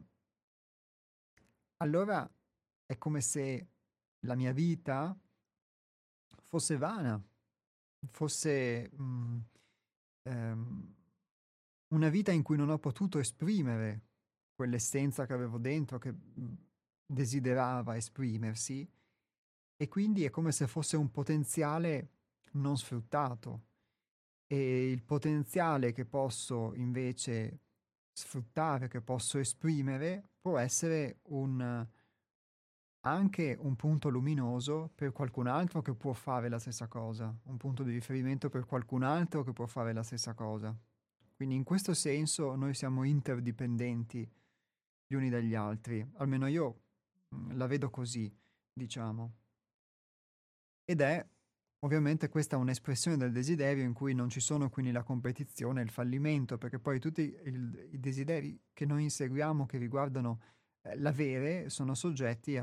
allora è come se la mia vita fosse vana, fosse ehm, una vita in cui non ho potuto esprimere quell'essenza che avevo dentro, che desiderava esprimersi, e quindi è come se fosse un potenziale non sfruttato. E il potenziale che posso invece sfruttare, che posso esprimere, può essere anche un punto luminoso per qualcun altro che può fare la stessa cosa, un punto di riferimento per qualcun altro che può fare la stessa cosa. Quindi in questo senso noi siamo interdipendenti gli uni dagli altri, almeno io la vedo così, diciamo. Ed è ovviamente questa un'espressione del desiderio in cui non ci sono quindi la competizione e il fallimento, perché poi tutti i desideri che noi inseguiamo che riguardano l'avere sono soggetti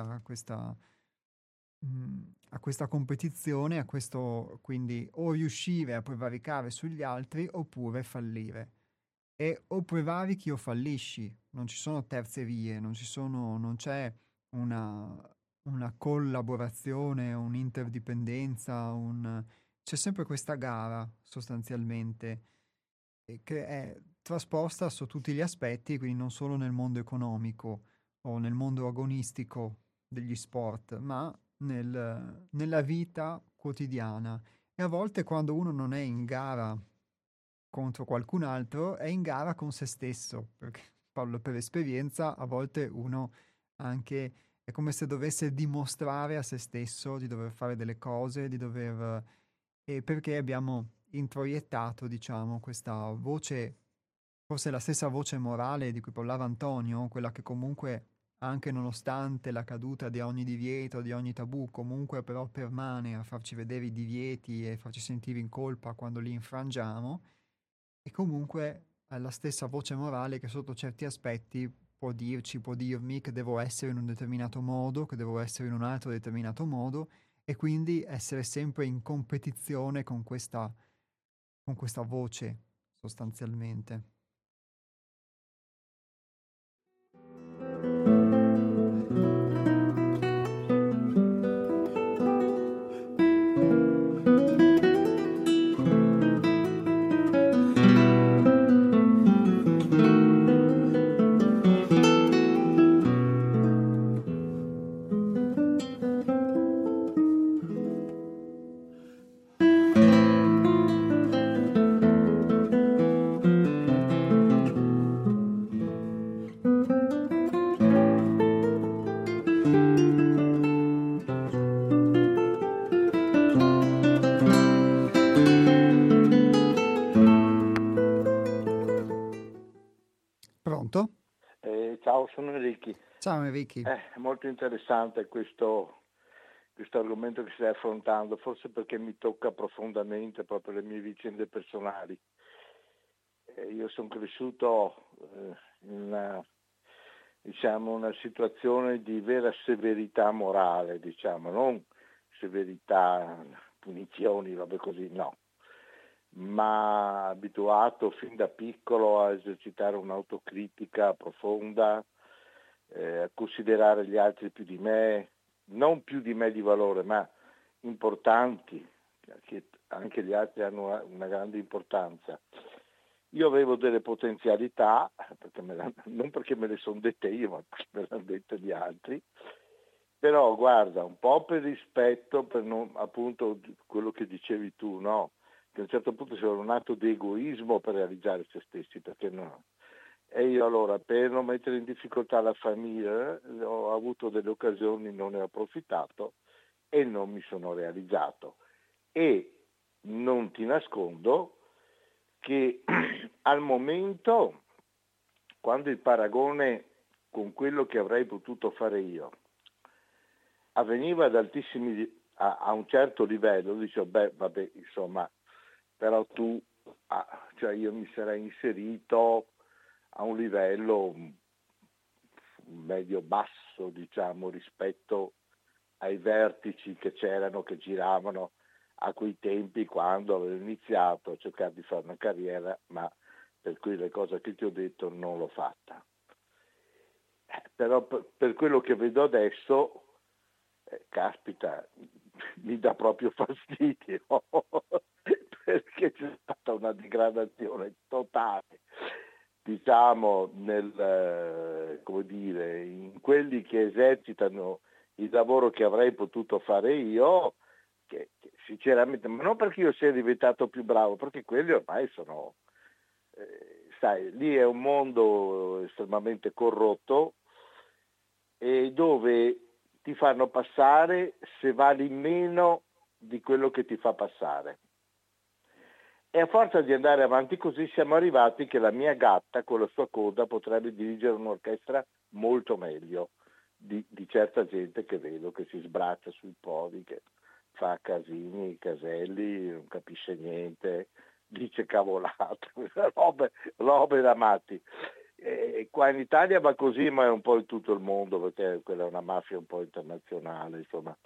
a questa competizione, a questo quindi o riuscire a prevaricare sugli altri oppure fallire. E o prevarichi o fallisci, non ci sono terze vie, non c'è una collaborazione, un'interdipendenza, c'è sempre questa gara sostanzialmente che è trasposta su tutti gli aspetti, quindi non solo nel mondo economico o nel mondo agonistico degli sport, ma nella vita quotidiana. E a volte quando uno non è in gara contro qualcun altro, è in gara con se stesso, perché parlo per esperienza, a volte uno anche è come se dovesse dimostrare a se stesso di dover fare delle cose, di dover... e perché abbiamo introiettato, diciamo, questa voce, forse la stessa voce morale di cui parlava Antonio, quella che comunque, anche nonostante la caduta di ogni divieto, di ogni tabù, comunque però permane a farci vedere i divieti e farci sentire in colpa quando li infrangiamo, e comunque è la stessa voce morale che sotto certi aspetti può dirmi che devo essere in un determinato modo, che devo essere in un altro determinato modo, e quindi essere sempre in competizione con questa voce, sostanzialmente. Pronto? Ciao, sono Enrico. Ciao Enrico. È molto interessante questo argomento che stai affrontando, forse perché mi tocca profondamente proprio le mie vicende personali. Io sono cresciuto in una situazione di vera severità morale, diciamo, non severità, punizioni, robe così, no, ma abituato fin da piccolo a esercitare un'autocritica profonda, a considerare gli altri più di me, non più di me di valore, ma importanti, che anche gli altri hanno una grande importanza. Io avevo delle potenzialità, non perché me le sono dette io, ma perché me le hanno dette gli altri, però guarda, un po' per rispetto, per non, appunto quello che dicevi tu, no? Che a un certo punto c'era un atto di egoismo per realizzare se stessi, perché no? E io allora, per non mettere in difficoltà la famiglia, ho avuto delle occasioni, non ne ho approfittato e non mi sono realizzato. E non ti nascondo che al momento, quando il paragone con quello che avrei potuto fare io avveniva ad altissimi, a un certo livello, dicevo, beh, vabbè, insomma, però tu, cioè io mi sarei inserito a un livello medio-basso, diciamo, rispetto ai vertici che c'erano, che giravano a quei tempi quando avevo iniziato a cercare di fare una carriera, ma per cui le cose che ti ho detto non l'ho fatta. Però per quello che vedo adesso, caspita, mi dà proprio fastidio, perché c'è stata una degradazione totale, diciamo, come dire, in quelli che esercitano il lavoro che avrei potuto fare io, che sinceramente, ma non perché io sia diventato più bravo, perché quelli ormai sono, sai, lì è un mondo estremamente corrotto e dove ti fanno passare se vali meno di quello che ti fa passare. E a forza di andare avanti così siamo arrivati che la mia gatta con la sua coda potrebbe dirigere un'orchestra molto meglio di certa gente che vedo che si sbraccia sui podi, che fa casini, caselli, non capisce niente, dice cavolate, robe da matti. Qua in Italia va così, ma è un po' in tutto il mondo, perché quella è una mafia un po' internazionale, insomma.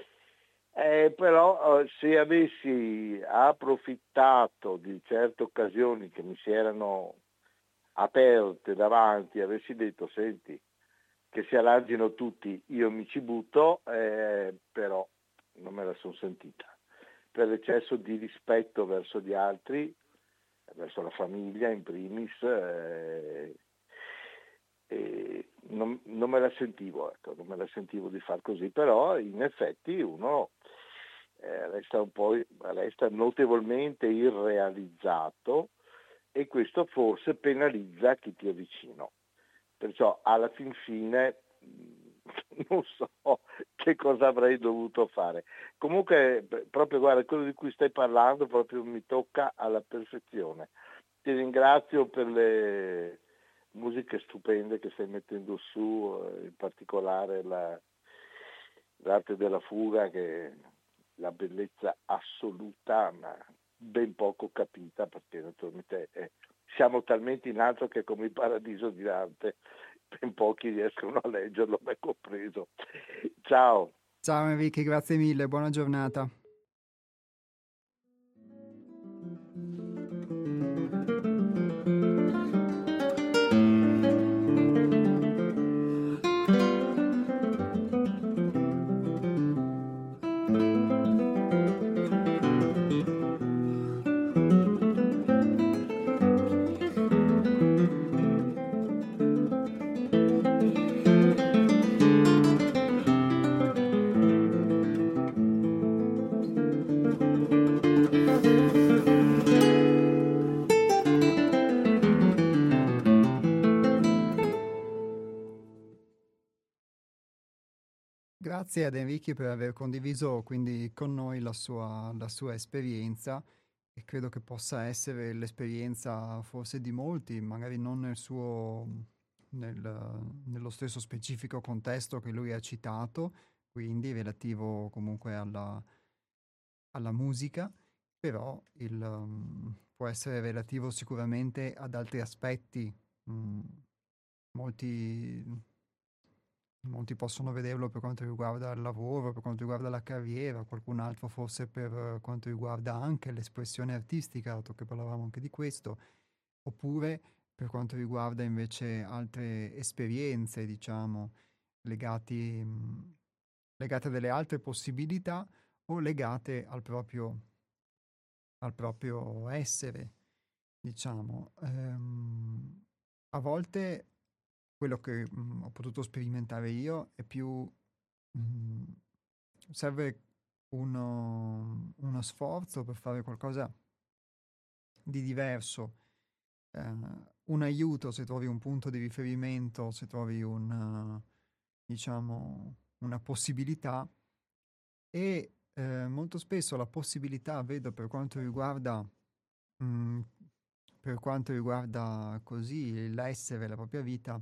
Però se avessi approfittato di certe occasioni che mi si erano aperte davanti, avessi detto senti che si arrangino tutti, io mi ci butto, però non me la sono sentita. Per l'eccesso di rispetto verso gli altri, verso la famiglia in primis, non me la sentivo, ecco, non me la sentivo di far così, però in effetti uno resta notevolmente irrealizzato e questo forse penalizza chi ti è vicino. Perciò alla fin fine non so che cosa avrei dovuto fare. Comunque, proprio guarda, quello di cui stai parlando proprio mi tocca alla perfezione. Ti ringrazio per le musiche stupende che stai mettendo su, in particolare l'arte della fuga, che è la bellezza assoluta, ma ben poco capita, perché naturalmente siamo talmente in alto che come il paradiso di Dante, ben pochi riescono a leggerlo, me compreso. Ciao. Ciao Enrico, grazie mille, buona giornata. Grazie ad Enrico per aver condiviso quindi con noi la sua esperienza e credo che possa essere l'esperienza forse di molti, magari non nello stesso specifico contesto che lui ha citato, quindi relativo comunque alla musica, però può essere relativo sicuramente ad altri aspetti. Mm, molti, molti possono vederlo per quanto riguarda il lavoro, per quanto riguarda la carriera, qualcun altro forse per quanto riguarda anche l'espressione artistica, dato che parlavamo anche di questo, oppure per quanto riguarda invece altre esperienze, diciamo, legate a delle altre possibilità o legate al proprio essere, diciamo. A volte quello che ho potuto sperimentare io è più mm, serve uno sforzo per fare qualcosa di diverso, un aiuto se trovi un punto di riferimento, se trovi diciamo, una possibilità e molto spesso la possibilità, vedo mm, per quanto riguarda così l'essere, la propria vita,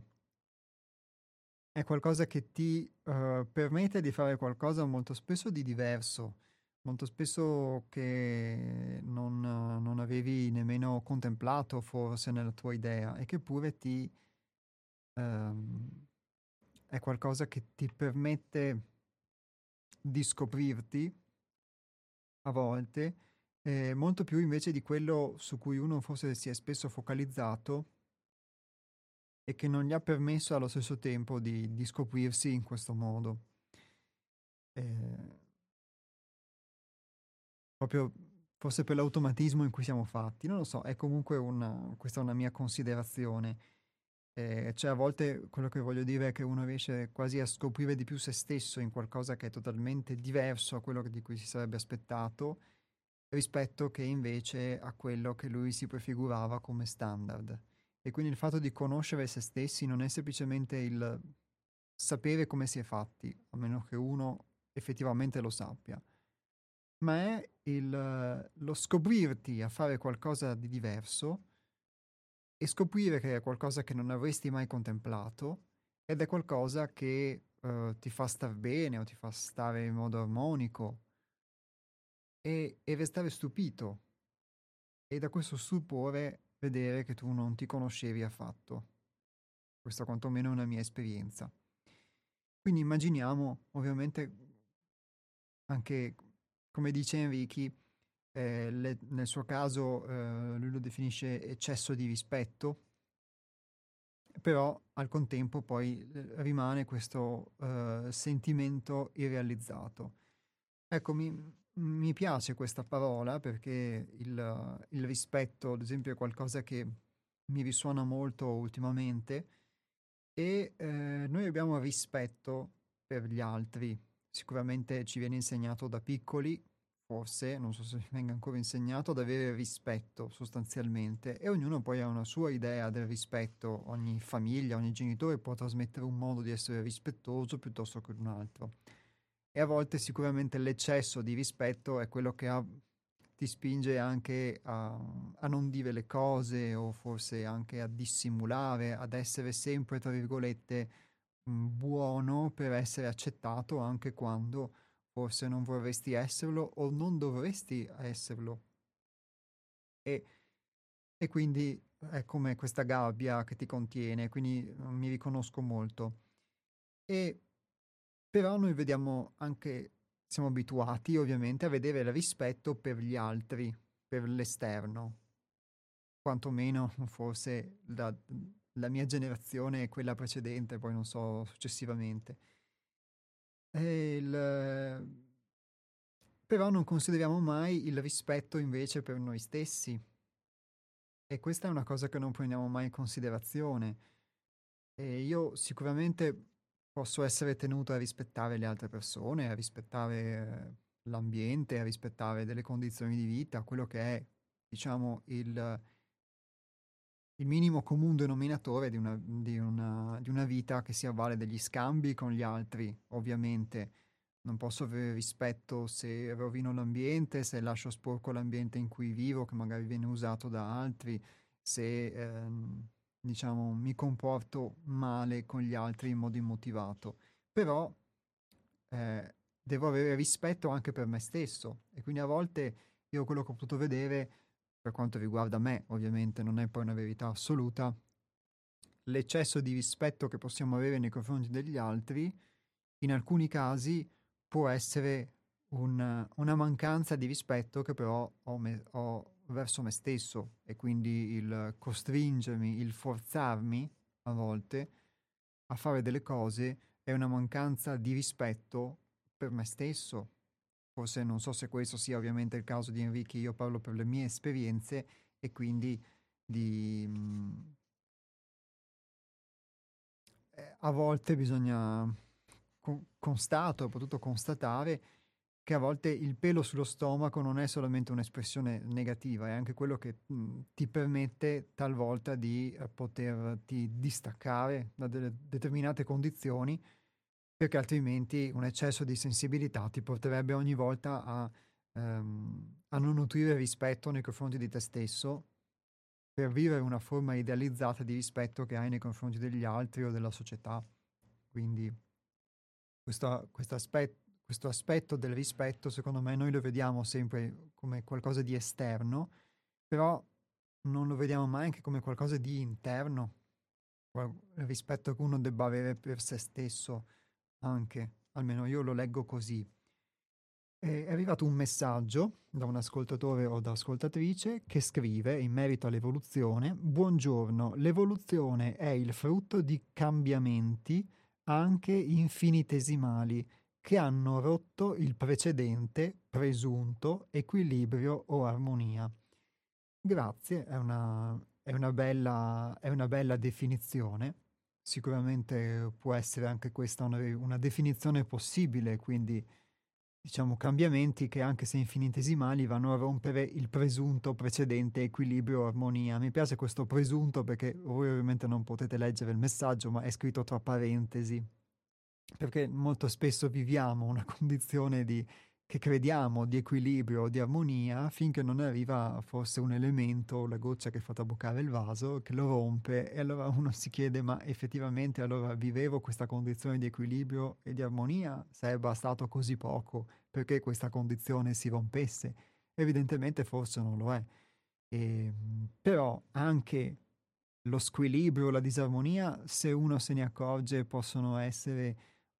è qualcosa che ti permette di fare qualcosa molto spesso di diverso, molto spesso che non avevi nemmeno contemplato forse nella tua idea e che pure ehm, è qualcosa che ti permette di scoprirti a volte, molto più invece di quello su cui uno forse si è spesso focalizzato e che non gli ha permesso allo stesso tempo di scoprirsi in questo modo. Eh, proprio forse per l'automatismo in cui siamo fatti, non lo so, è comunque questa è una mia considerazione. Cioè a volte quello che voglio dire è che uno riesce quasi a scoprire di più se stesso in qualcosa che è totalmente diverso a quello di cui si sarebbe aspettato, rispetto che invece a quello che lui si prefigurava come standard. E quindi il fatto di conoscere se stessi non è semplicemente il sapere come si è fatti, a meno che uno effettivamente lo sappia, ma è lo scoprirti a fare qualcosa di diverso e scoprire che è qualcosa che non avresti mai contemplato ed è qualcosa che ti fa star bene o ti fa stare in modo armonico e restare stupito e da questo stupore vedere che tu non ti conoscevi affatto. Questa quantomeno è una mia esperienza. Quindi immaginiamo, ovviamente, anche come dice Enrichi, nel suo caso lui lo definisce eccesso di rispetto, però al contempo poi rimane questo sentimento irrealizzato. Ecco, mi piace questa parola perché il rispetto, ad esempio, è qualcosa che mi risuona molto ultimamente e noi abbiamo rispetto per gli altri. Sicuramente ci viene insegnato da piccoli, forse, non so se venga ancora insegnato, ad avere rispetto sostanzialmente e ognuno poi ha una sua idea del rispetto, ogni famiglia, ogni genitore può trasmettere un modo di essere rispettoso piuttosto che un altro. E a volte sicuramente l'eccesso di rispetto è quello che ti spinge anche a non dire le cose o forse anche a dissimulare, ad essere sempre, tra virgolette, buono per essere accettato anche quando forse non vorresti esserlo o non dovresti esserlo. E, e quindi è come questa gabbia che ti contiene, quindi mi riconosco molto. E però noi vediamo anche, siamo abituati ovviamente a vedere il rispetto per gli altri, per l'esterno, quantomeno forse la mia generazione e quella precedente, poi non so successivamente. E però non consideriamo mai il rispetto invece per noi stessi e questa è una cosa che non prendiamo mai in considerazione. E io sicuramente posso essere tenuto a rispettare le altre persone, a rispettare l'ambiente, a rispettare delle condizioni di vita, quello che è, diciamo, il minimo comune denominatore di una vita che si avvale degli scambi con gli altri, ovviamente. Non posso avere rispetto se rovino l'ambiente, se lascio sporco l'ambiente in cui vivo, che magari viene usato da altri, se diciamo mi comporto male con gli altri in modo immotivato. Però devo avere rispetto anche per me stesso e quindi a volte io quello che ho potuto vedere, per quanto riguarda me, ovviamente non è poi una verità assoluta, l'eccesso di rispetto che possiamo avere nei confronti degli altri, in alcuni casi può essere una mancanza di rispetto che però ho verso me stesso e quindi il costringermi, il forzarmi a volte a fare delle cose è una mancanza di rispetto per me stesso. Forse non so se questo sia ovviamente il caso di Enrique, io parlo per le mie esperienze e quindi di, a volte bisogna, constato, ho potuto constatare che a volte il pelo sullo stomaco non è solamente un'espressione negativa, è anche quello che ti permette talvolta di poterti distaccare da delle determinate condizioni, perché altrimenti un eccesso di sensibilità ti porterebbe ogni volta a non nutrire rispetto nei confronti di te stesso per vivere una forma idealizzata di rispetto che hai nei confronti degli altri o della società. Quindi questo aspetto del rispetto, secondo me, noi lo vediamo sempre come qualcosa di esterno, però non lo vediamo mai anche come qualcosa di interno, il rispetto che uno debba avere per se stesso anche, almeno io lo leggo così. È arrivato un messaggio da un ascoltatore o da ascoltatrice che scrive in merito all'evoluzione: Buongiorno, l'evoluzione è il frutto di cambiamenti anche infinitesimali che hanno rotto il precedente presunto equilibrio o armonia. Grazie, è una bella definizione. Sicuramente può essere anche questa una definizione possibile, quindi diciamo cambiamenti che anche se infinitesimali vanno a rompere il presunto precedente equilibrio o armonia. Mi piace questo presunto perché voi ovviamente non potete leggere il messaggio, ma è scritto tra parentesi, perché molto spesso viviamo una condizione che crediamo di equilibrio o di armonia finché non arriva forse un elemento, la goccia che fa traboccare il vaso, che lo rompe e allora uno si chiede ma effettivamente allora vivevo questa condizione di equilibrio e di armonia? Se è bastato così poco perché questa condizione si rompesse? Evidentemente forse non lo è. Però anche lo squilibrio, la disarmonia, se uno se ne accorge, possono essere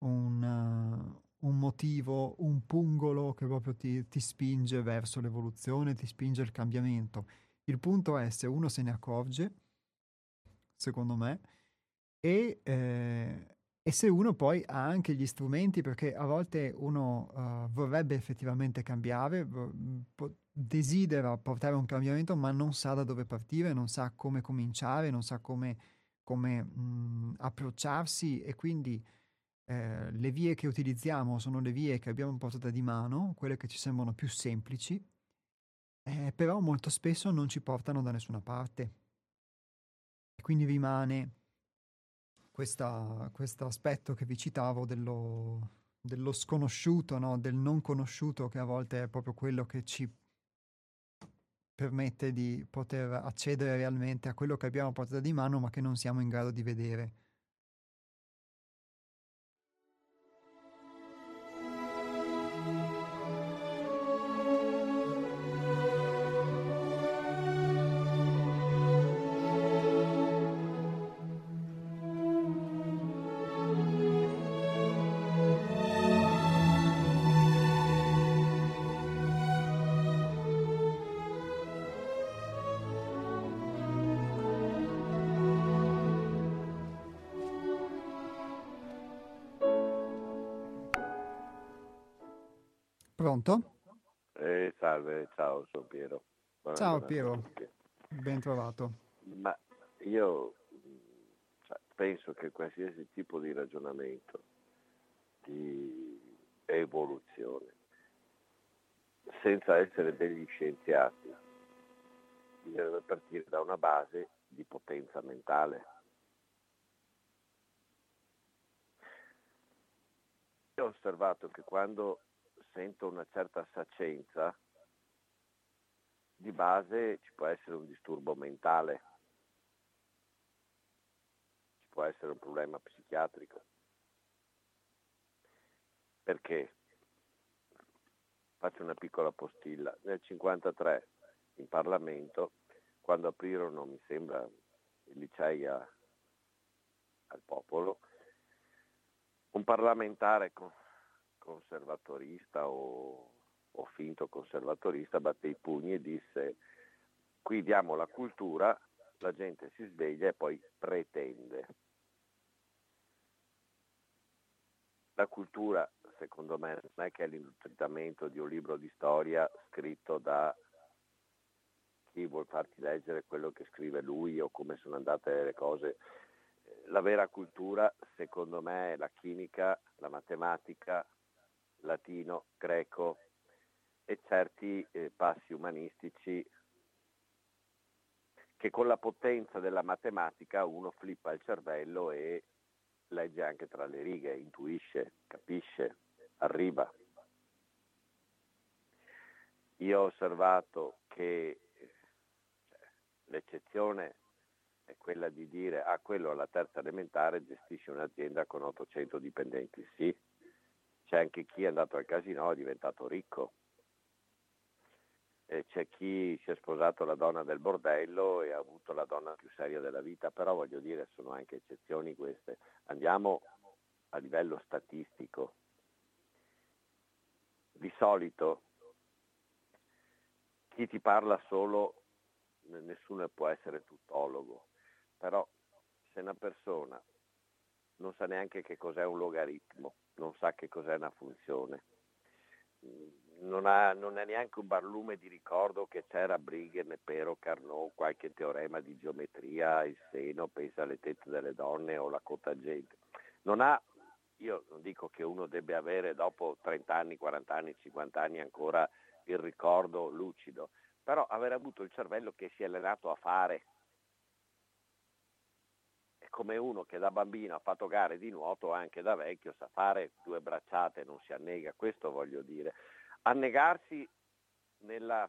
un motivo, un pungolo che proprio ti spinge verso l'evoluzione, ti spinge al cambiamento. Il punto è se uno se ne accorge, secondo me, e se uno poi ha anche gli strumenti, perché a volte uno vorrebbe effettivamente cambiare, desidera portare un cambiamento, ma non sa da dove partire, non sa come cominciare, non sa come approcciarsi, e quindi le vie che utilizziamo sono le vie che abbiamo a portata di mano, quelle che ci sembrano più semplici, però molto spesso non ci portano da nessuna parte. E quindi rimane questo aspetto che vi citavo dello sconosciuto, no? Del non conosciuto, che a volte è proprio quello che ci permette di poter accedere realmente a quello che abbiamo a portata di mano, ma che non siamo in grado di vedere. Pronto? Salve, ciao, sono Piero. Ciao Buonasera a Piero, tutti. ben trovato. Ma io penso che qualsiasi tipo di ragionamento, di evoluzione, senza essere degli scienziati, bisogna partire da una base di potenza mentale. Io ho osservato che quando sento una certa saccenza, di base ci può essere un disturbo mentale, ci può essere un problema psichiatrico. Perché? Faccio una piccola postilla. Nel 1953 in Parlamento, quando aprirono, mi sembra, i licei al popolo, un parlamentare conservatorista o finto conservatorista batté i pugni e disse: qui diamo la cultura, la gente si sveglia e poi pretende. La cultura, secondo me, non è che è l'innutrimento di un libro di storia scritto da chi vuol farti leggere quello che scrive lui o come sono andate le cose. La vera cultura, secondo me, è la chimica, la matematica, latino, greco e certi passi umanistici che con la potenza della matematica uno flippa il cervello e legge anche tra le righe, intuisce, capisce, arriva. Io ho osservato che l'eccezione è quella di dire quello alla terza elementare gestisce un'azienda con 800 dipendenti. Sì, c'è anche chi è andato al casino e è diventato ricco. E c'è chi si è sposato la donna del bordello e ha avuto la donna più seria della vita, però voglio dire, sono anche eccezioni queste. Andiamo a livello statistico. Di solito chi ti parla solo, nessuno può essere tuttologo, però se una persona non sa neanche che cos'è un logaritmo, non sa che cos'è una funzione, non è neanche un barlume di ricordo che c'era Brighe, Nepero, Carnot, qualche teorema di geometria, il seno, pensa alle tette delle donne o la cotangente. Io non dico che uno debba avere dopo 30 anni, 40 anni, 50 anni ancora il ricordo lucido, però aver avuto il cervello che si è allenato a fare. È come uno che da bambino ha fatto gare di nuoto, anche da vecchio sa fare 2 bracciate, non si annega, questo voglio dire. Annegarsi nella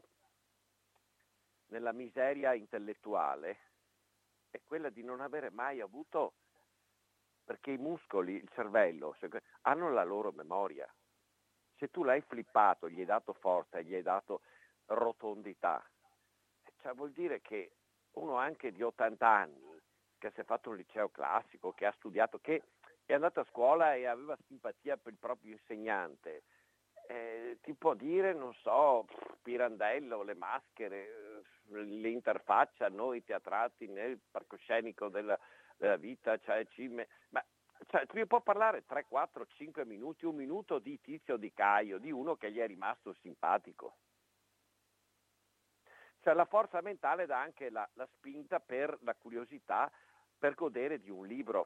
miseria intellettuale è quella di non avere mai avuto, perché i muscoli, il cervello, hanno la loro memoria. Se tu l'hai flippato, gli hai dato forza, gli hai dato rotondità, cioè vuol dire che uno anche di 80 anni, che si è fatto un liceo classico, che ha studiato, che è andato a scuola e aveva simpatia per il proprio insegnante, ti può dire, non so, Pirandello, le maschere, l'interfaccia, noi teatrati nel palcoscenico del della vita, cioè, ma cioè, tu può parlare 3, 4, 5 minuti, 1 minuto di Tizio di Caio, di uno che gli è rimasto simpatico. Cioè la forza mentale dà anche la spinta per la curiosità, per godere di un libro.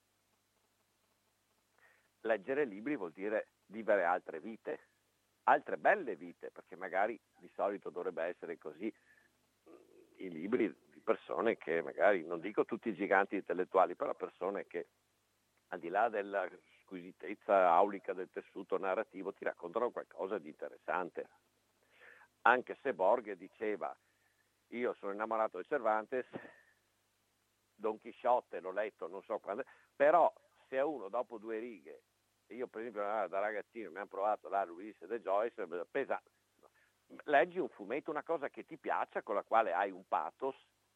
Leggere libri vuol dire vivere altre vite, altre belle vite, perché magari di solito dovrebbe essere così. I libri di persone che magari, non dico tutti i giganti intellettuali, però persone che al di là della squisitezza aulica del tessuto narrativo ti raccontano qualcosa di interessante. Anche se Borges diceva: io sono innamorato di Cervantes, Don Chisciotte l'ho letto non so quando, però se a uno dopo 2 righe, io per esempio da ragazzino mi hanno provato l'Ulisse de Joyce, leggi un fumetto, una cosa che ti piaccia, con la quale hai un pathos,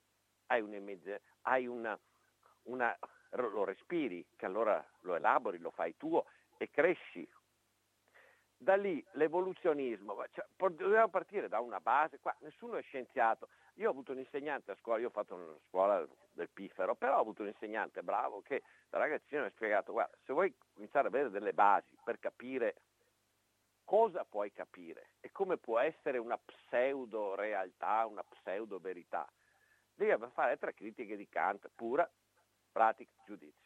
hai una lo respiri, che allora lo elabori, lo fai tuo e cresci. Da lì l'evoluzionismo, cioè, dobbiamo partire da una base. Qua nessuno è scienziato. Io ho avuto un insegnante a scuola, io ho fatto una scuola del piffero, però ho avuto un insegnante bravo che da ragazzino mi ha spiegato: guarda, se vuoi cominciare ad avere delle basi per capire cosa puoi capire e come può essere una pseudo realtà, una pseudo verità, devi fare 3 critiche di Kant: pura, pratica, giudizio.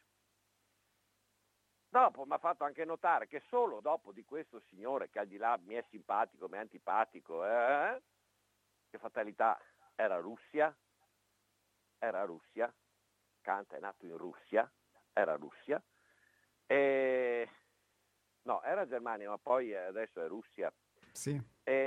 Dopo mi ha fatto anche notare che solo dopo di questo signore, che al di là mi è simpatico, mi è antipatico, che fatalità, era Russia, Kant è nato in Russia, era Russia, no, era Germania, ma poi adesso è Russia. Sì.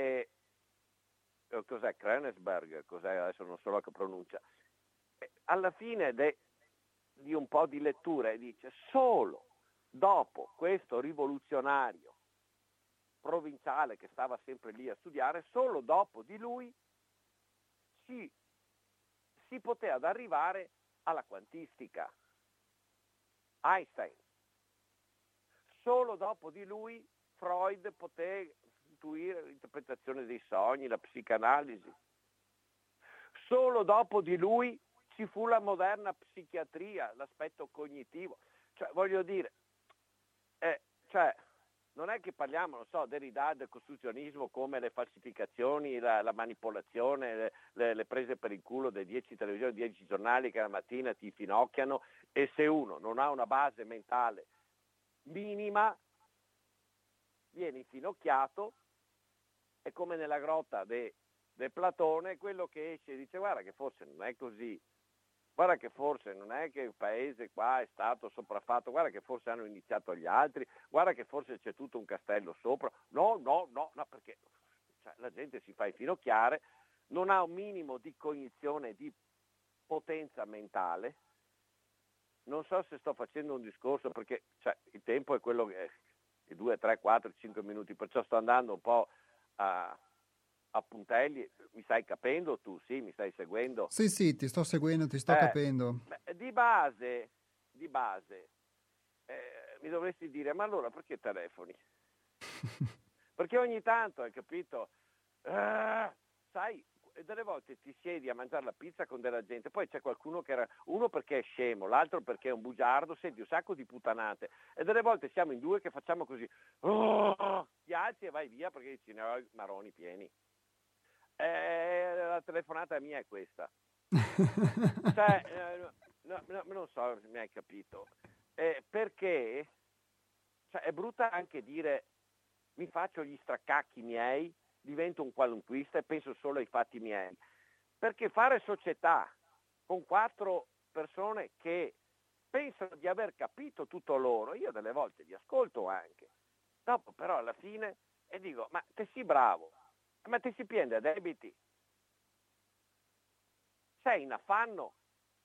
Cos'è? Königsberg, cos'è? Adesso non so la che pronuncia. Alla fine di un po' di lettura dice: solo dopo questo rivoluzionario provinciale che stava sempre lì a studiare, solo dopo di lui si poteva arrivare alla quantistica. Einstein. Solo dopo di lui Freud poté intuire l'interpretazione dei sogni, la psicanalisi. Solo dopo di lui ci fu la moderna psichiatria, l'aspetto cognitivo. Cioè, voglio dire, non è che parliamo, non so, Derrida, del costruzionismo come le falsificazioni, la manipolazione, le prese per il culo dei 10 televisioni, 10 giornali che la mattina ti finocchiano, e se uno non ha una base mentale minima viene infinocchiato. È come nella grotta di Platone, quello che esce e dice: guarda che forse non è così, guarda che forse non è che il paese qua è stato sopraffatto, guarda che forse hanno iniziato gli altri, guarda che forse c'è tutto un castello sopra. No, perché la gente si fa infinocchiare, non ha un minimo di cognizione, di potenza mentale. Non so se sto facendo un discorso, perché il tempo è quello che è, 2, 3, 4, 5 minuti, perciò sto andando un po' a puntelli. Mi stai capendo tu? Sì, mi stai seguendo? Sì, ti sto seguendo, ti sto capendo. Di base mi dovresti dire: ma allora perché telefoni? Perché ogni tanto, hai capito, sai, delle volte ti siedi a mangiare la pizza con della gente, poi c'è qualcuno che era, uno perché è scemo, l'altro perché è un bugiardo, senti un sacco di puttanate, e delle volte siamo in 2 che facciamo così, ti alzi e vai via perché dici: ne ho i maroni pieni. La telefonata mia è questa. Non so se mi hai capito, perché è brutta anche dire: mi faccio gli stracacchi miei, divento un qualunquista e penso solo ai fatti miei, perché fare società con 4 persone che pensano di aver capito tutto loro, io delle volte li ascolto anche, dopo però alla fine e dico: ma te sei bravo, ma te si prende a debiti, sei in affanno,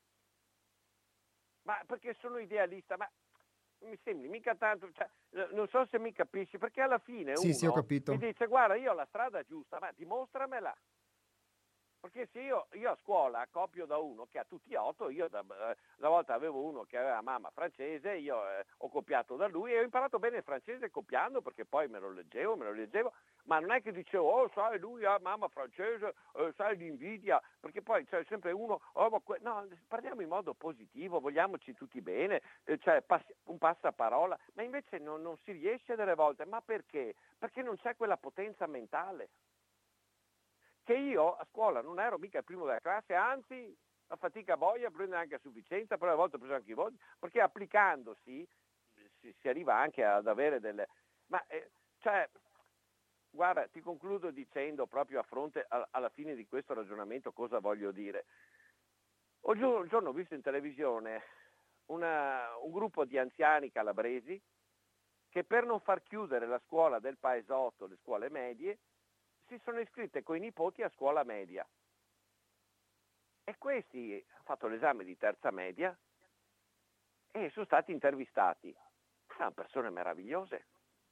ma perché sono idealista, ma mi sembri mica tanto, non so se mi capisci, perché alla fine Sì, ho uno capito. mi dice: guarda, io ho la strada giusta, ma dimostramela. Perché se io a scuola copio da uno che ha tutti 8, io una volta avevo uno che aveva mamma francese, io ho copiato da lui e ho imparato bene il francese copiando, perché poi me lo leggevo, ma non è che dicevo, oh sai lui ha mamma francese, sai l'invidia, perché poi c'è sempre uno, no, parliamo in modo positivo, vogliamoci tutti bene, cioè un passaparola, ma invece non si riesce delle volte, ma perché? Perché non c'è quella potenza mentale. Che io a scuola non ero mica il primo della classe, anzi a fatica boia prende anche a sufficienza, però a volte ho preso anche i voti, perché applicandosi si arriva anche ad avere delle... Ma cioè, guarda, ti concludo dicendo proprio a fronte alla fine di questo ragionamento cosa voglio dire. Un giorno ho visto in televisione un gruppo di anziani calabresi che per non far chiudere la scuola del paesotto, le scuole medie, si sono iscritte coi nipoti a scuola media. E questi hanno fatto l'esame di terza media e sono stati intervistati. Sono persone meravigliose,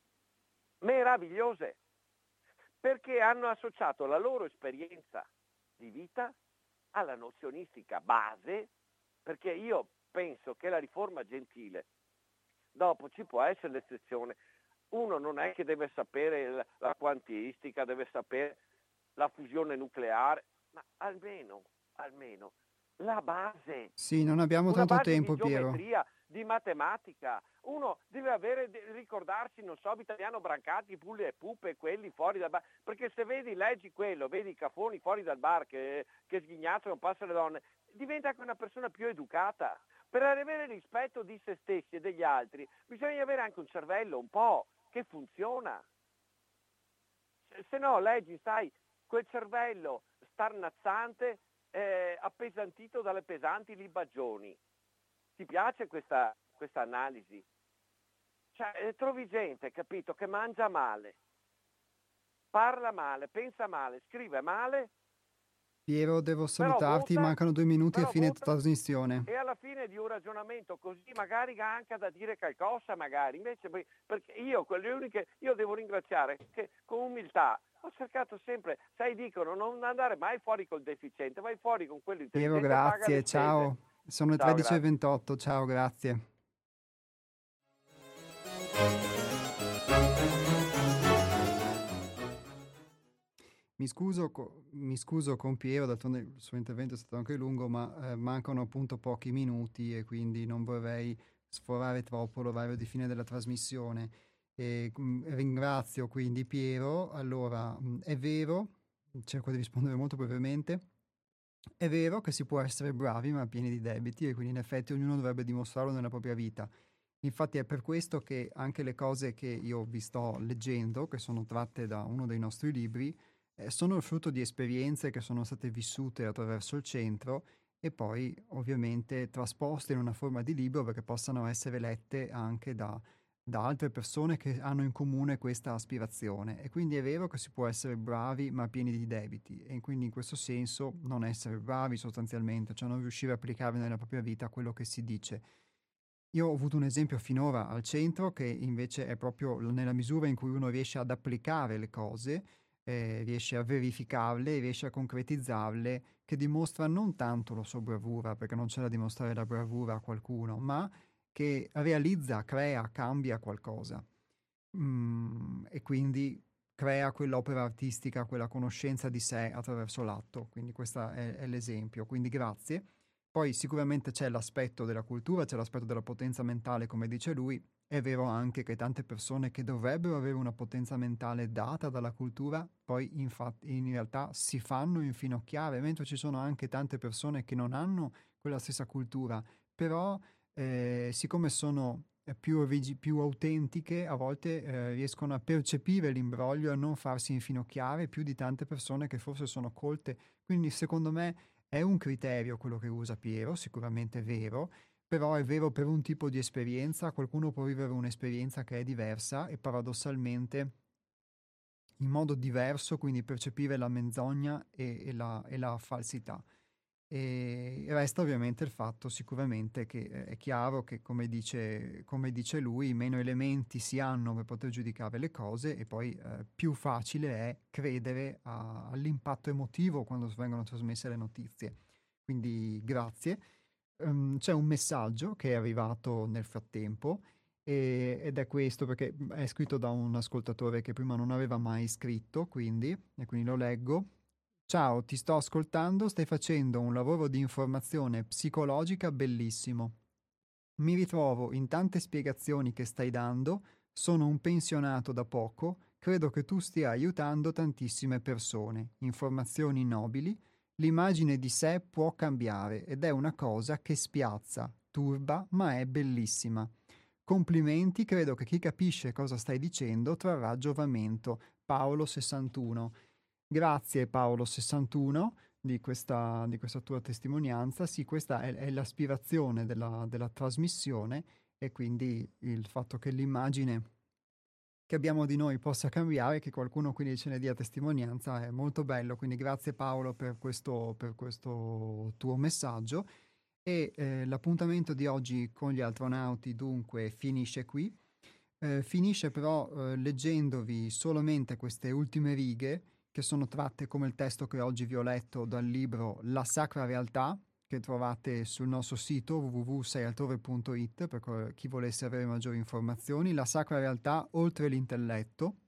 perché hanno associato la loro esperienza di vita alla nozionistica base, perché io penso che la riforma Gentile, dopo ci può essere l'eccezione, uno non è che deve sapere la quantistica, deve sapere la fusione nucleare, ma almeno la base. Sì, non abbiamo Una tanto base tempo, di Piero. geometria, di matematica. Uno deve ricordarsi, non so, Vitaliano Brancati, Pulle e Puppe, quelli fuori dal bar. Perché se leggi quello, vedi i cafoni fuori dal bar che sghignazzano, passano le donne, diventa anche una persona più educata. Per avere rispetto di se stessi e degli altri, bisogna avere anche un cervello un po' che funziona. Se no leggi, sai, quel cervello starnazzante appesantito dalle pesanti libagioni. Ti piace questa analisi? Cioè, trovi gente, capito, che mangia male, parla male, pensa male, scrive male. Piero, devo salutarti, vota, mancano 2 minuti a fine vota, trasmissione. E alla fine di un ragionamento così magari ha anche da dire qualcosa, magari. Invece, perché io devo ringraziare che con umiltà ho cercato sempre, sai, dicono non andare mai fuori col deficiente, vai fuori con quello Piero, intelligente e paga le grazie, spese. ciao. Sono le Ciao, grazie. 13:28, ciao, grazie. Mi scuso con Piero, d'altronde il suo intervento è stato anche lungo, ma mancano appunto pochi minuti e quindi non vorrei sforare troppo l'orario di fine della trasmissione. Ringrazio quindi Piero. Allora, è vero, cerco di rispondere molto brevemente, è vero che si può essere bravi ma pieni di debiti e quindi in effetti ognuno dovrebbe dimostrarlo nella propria vita. Infatti è per questo che anche le cose che io vi sto leggendo, che sono tratte da uno dei nostri libri, sono il frutto di esperienze che sono state vissute attraverso il centro e poi ovviamente trasposte in una forma di libro perché possano essere lette anche da altre persone che hanno in comune questa aspirazione. E quindi è vero che si può essere bravi ma pieni di debiti e quindi in questo senso non essere bravi sostanzialmente, cioè non riuscire a applicare nella propria vita quello che si dice. Io ho avuto un esempio finora al centro che invece è proprio nella misura in cui uno riesce ad applicare le cose, riesce a verificarle, riesce a concretizzarle, che dimostra non tanto la sua bravura, perché non c'è da dimostrare la bravura a qualcuno, ma che realizza, crea, cambia qualcosa. E quindi crea quell'opera artistica, quella conoscenza di sé attraverso l'atto. Quindi questo è l'esempio. Quindi grazie. Poi sicuramente c'è l'aspetto della cultura, c'è l'aspetto della potenza mentale, come dice lui. È vero anche che tante persone che dovrebbero avere una potenza mentale data dalla cultura, poi infatti in realtà si fanno infinocchiare, mentre ci sono anche tante persone che non hanno quella stessa cultura, però siccome sono più autentiche, a volte riescono a percepire l'imbroglio e a non farsi infinocchiare più di tante persone che forse sono colte. Quindi secondo me è un criterio quello che usa Piero, sicuramente è vero, però è vero per un tipo di esperienza, qualcuno può vivere un'esperienza che è diversa e paradossalmente in modo diverso, quindi percepire la menzogna e la falsità. E resta ovviamente il fatto sicuramente che è chiaro che, come dice lui, meno elementi si hanno per poter giudicare le cose, e poi più facile è credere all'impatto emotivo quando vengono trasmesse le notizie. Quindi grazie. C'è un messaggio che è arrivato nel frattempo, ed è questo, perché è scritto da un ascoltatore che prima non aveva mai scritto, e quindi lo leggo. Ciao, ti sto ascoltando, stai facendo un lavoro di informazione psicologica bellissimo. Mi ritrovo in tante spiegazioni che stai dando, sono un pensionato da poco, credo che tu stia aiutando tantissime persone, informazioni nobili, l'immagine di sé può cambiare ed è una cosa che spiazza, turba, ma è bellissima. Complimenti, credo che chi capisce cosa stai dicendo trarrà giovamento. Paolo 61. Grazie Paolo 61 di questa tua testimonianza. Sì, questa è l'aspirazione della trasmissione, e quindi il fatto che l'immagine che abbiamo di noi possa cambiare, che qualcuno quindi ce ne dia testimonianza, è molto bello. Quindi grazie Paolo per questo tuo messaggio. E l'appuntamento di oggi con gli astronauti dunque finisce qui. Finisce però leggendovi solamente queste ultime righe, che sono tratte, come il testo che oggi vi ho letto, dal libro La Sacra Realtà, che trovate sul nostro sito www.seialtrove.it per chi volesse avere maggiori informazioni. La Sacra Realtà oltre l'intelletto.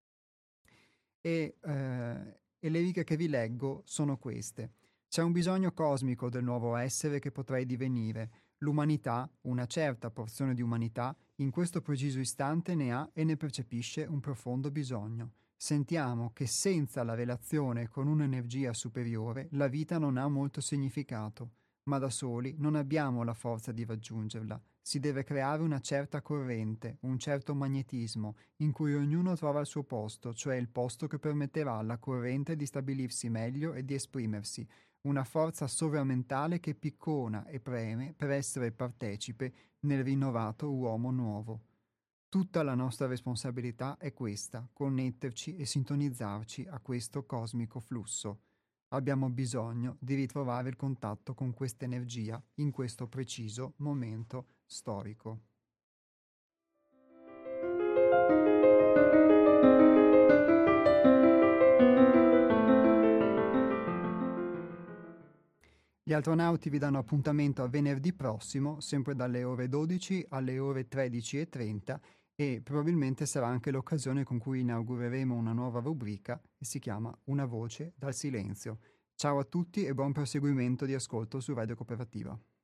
E le righe che vi leggo sono queste. C'è un bisogno cosmico del nuovo essere che potrei divenire. L'umanità, una certa porzione di umanità, in questo preciso istante ne ha e ne percepisce un profondo bisogno. Sentiamo che senza la relazione con un'energia superiore la vita non ha molto significato, ma da soli non abbiamo la forza di raggiungerla. Si deve creare una certa corrente, un certo magnetismo, in cui ognuno trova il suo posto, cioè il posto che permetterà alla corrente di stabilirsi meglio e di esprimersi, una forza sovramentale che piccona e preme per essere partecipe nel rinnovato uomo nuovo. Tutta la nostra responsabilità è questa, connetterci e sintonizzarci a questo cosmico flusso. Abbiamo bisogno di ritrovare il contatto con questa energia in questo preciso momento storico. Gli astronauti vi danno appuntamento a venerdì prossimo, sempre dalle ore 12 alle ore 13:30, e probabilmente sarà anche l'occasione con cui inaugureremo una nuova rubrica che si chiama Una voce dal silenzio. Ciao a tutti e buon proseguimento di ascolto su Radio Cooperativa.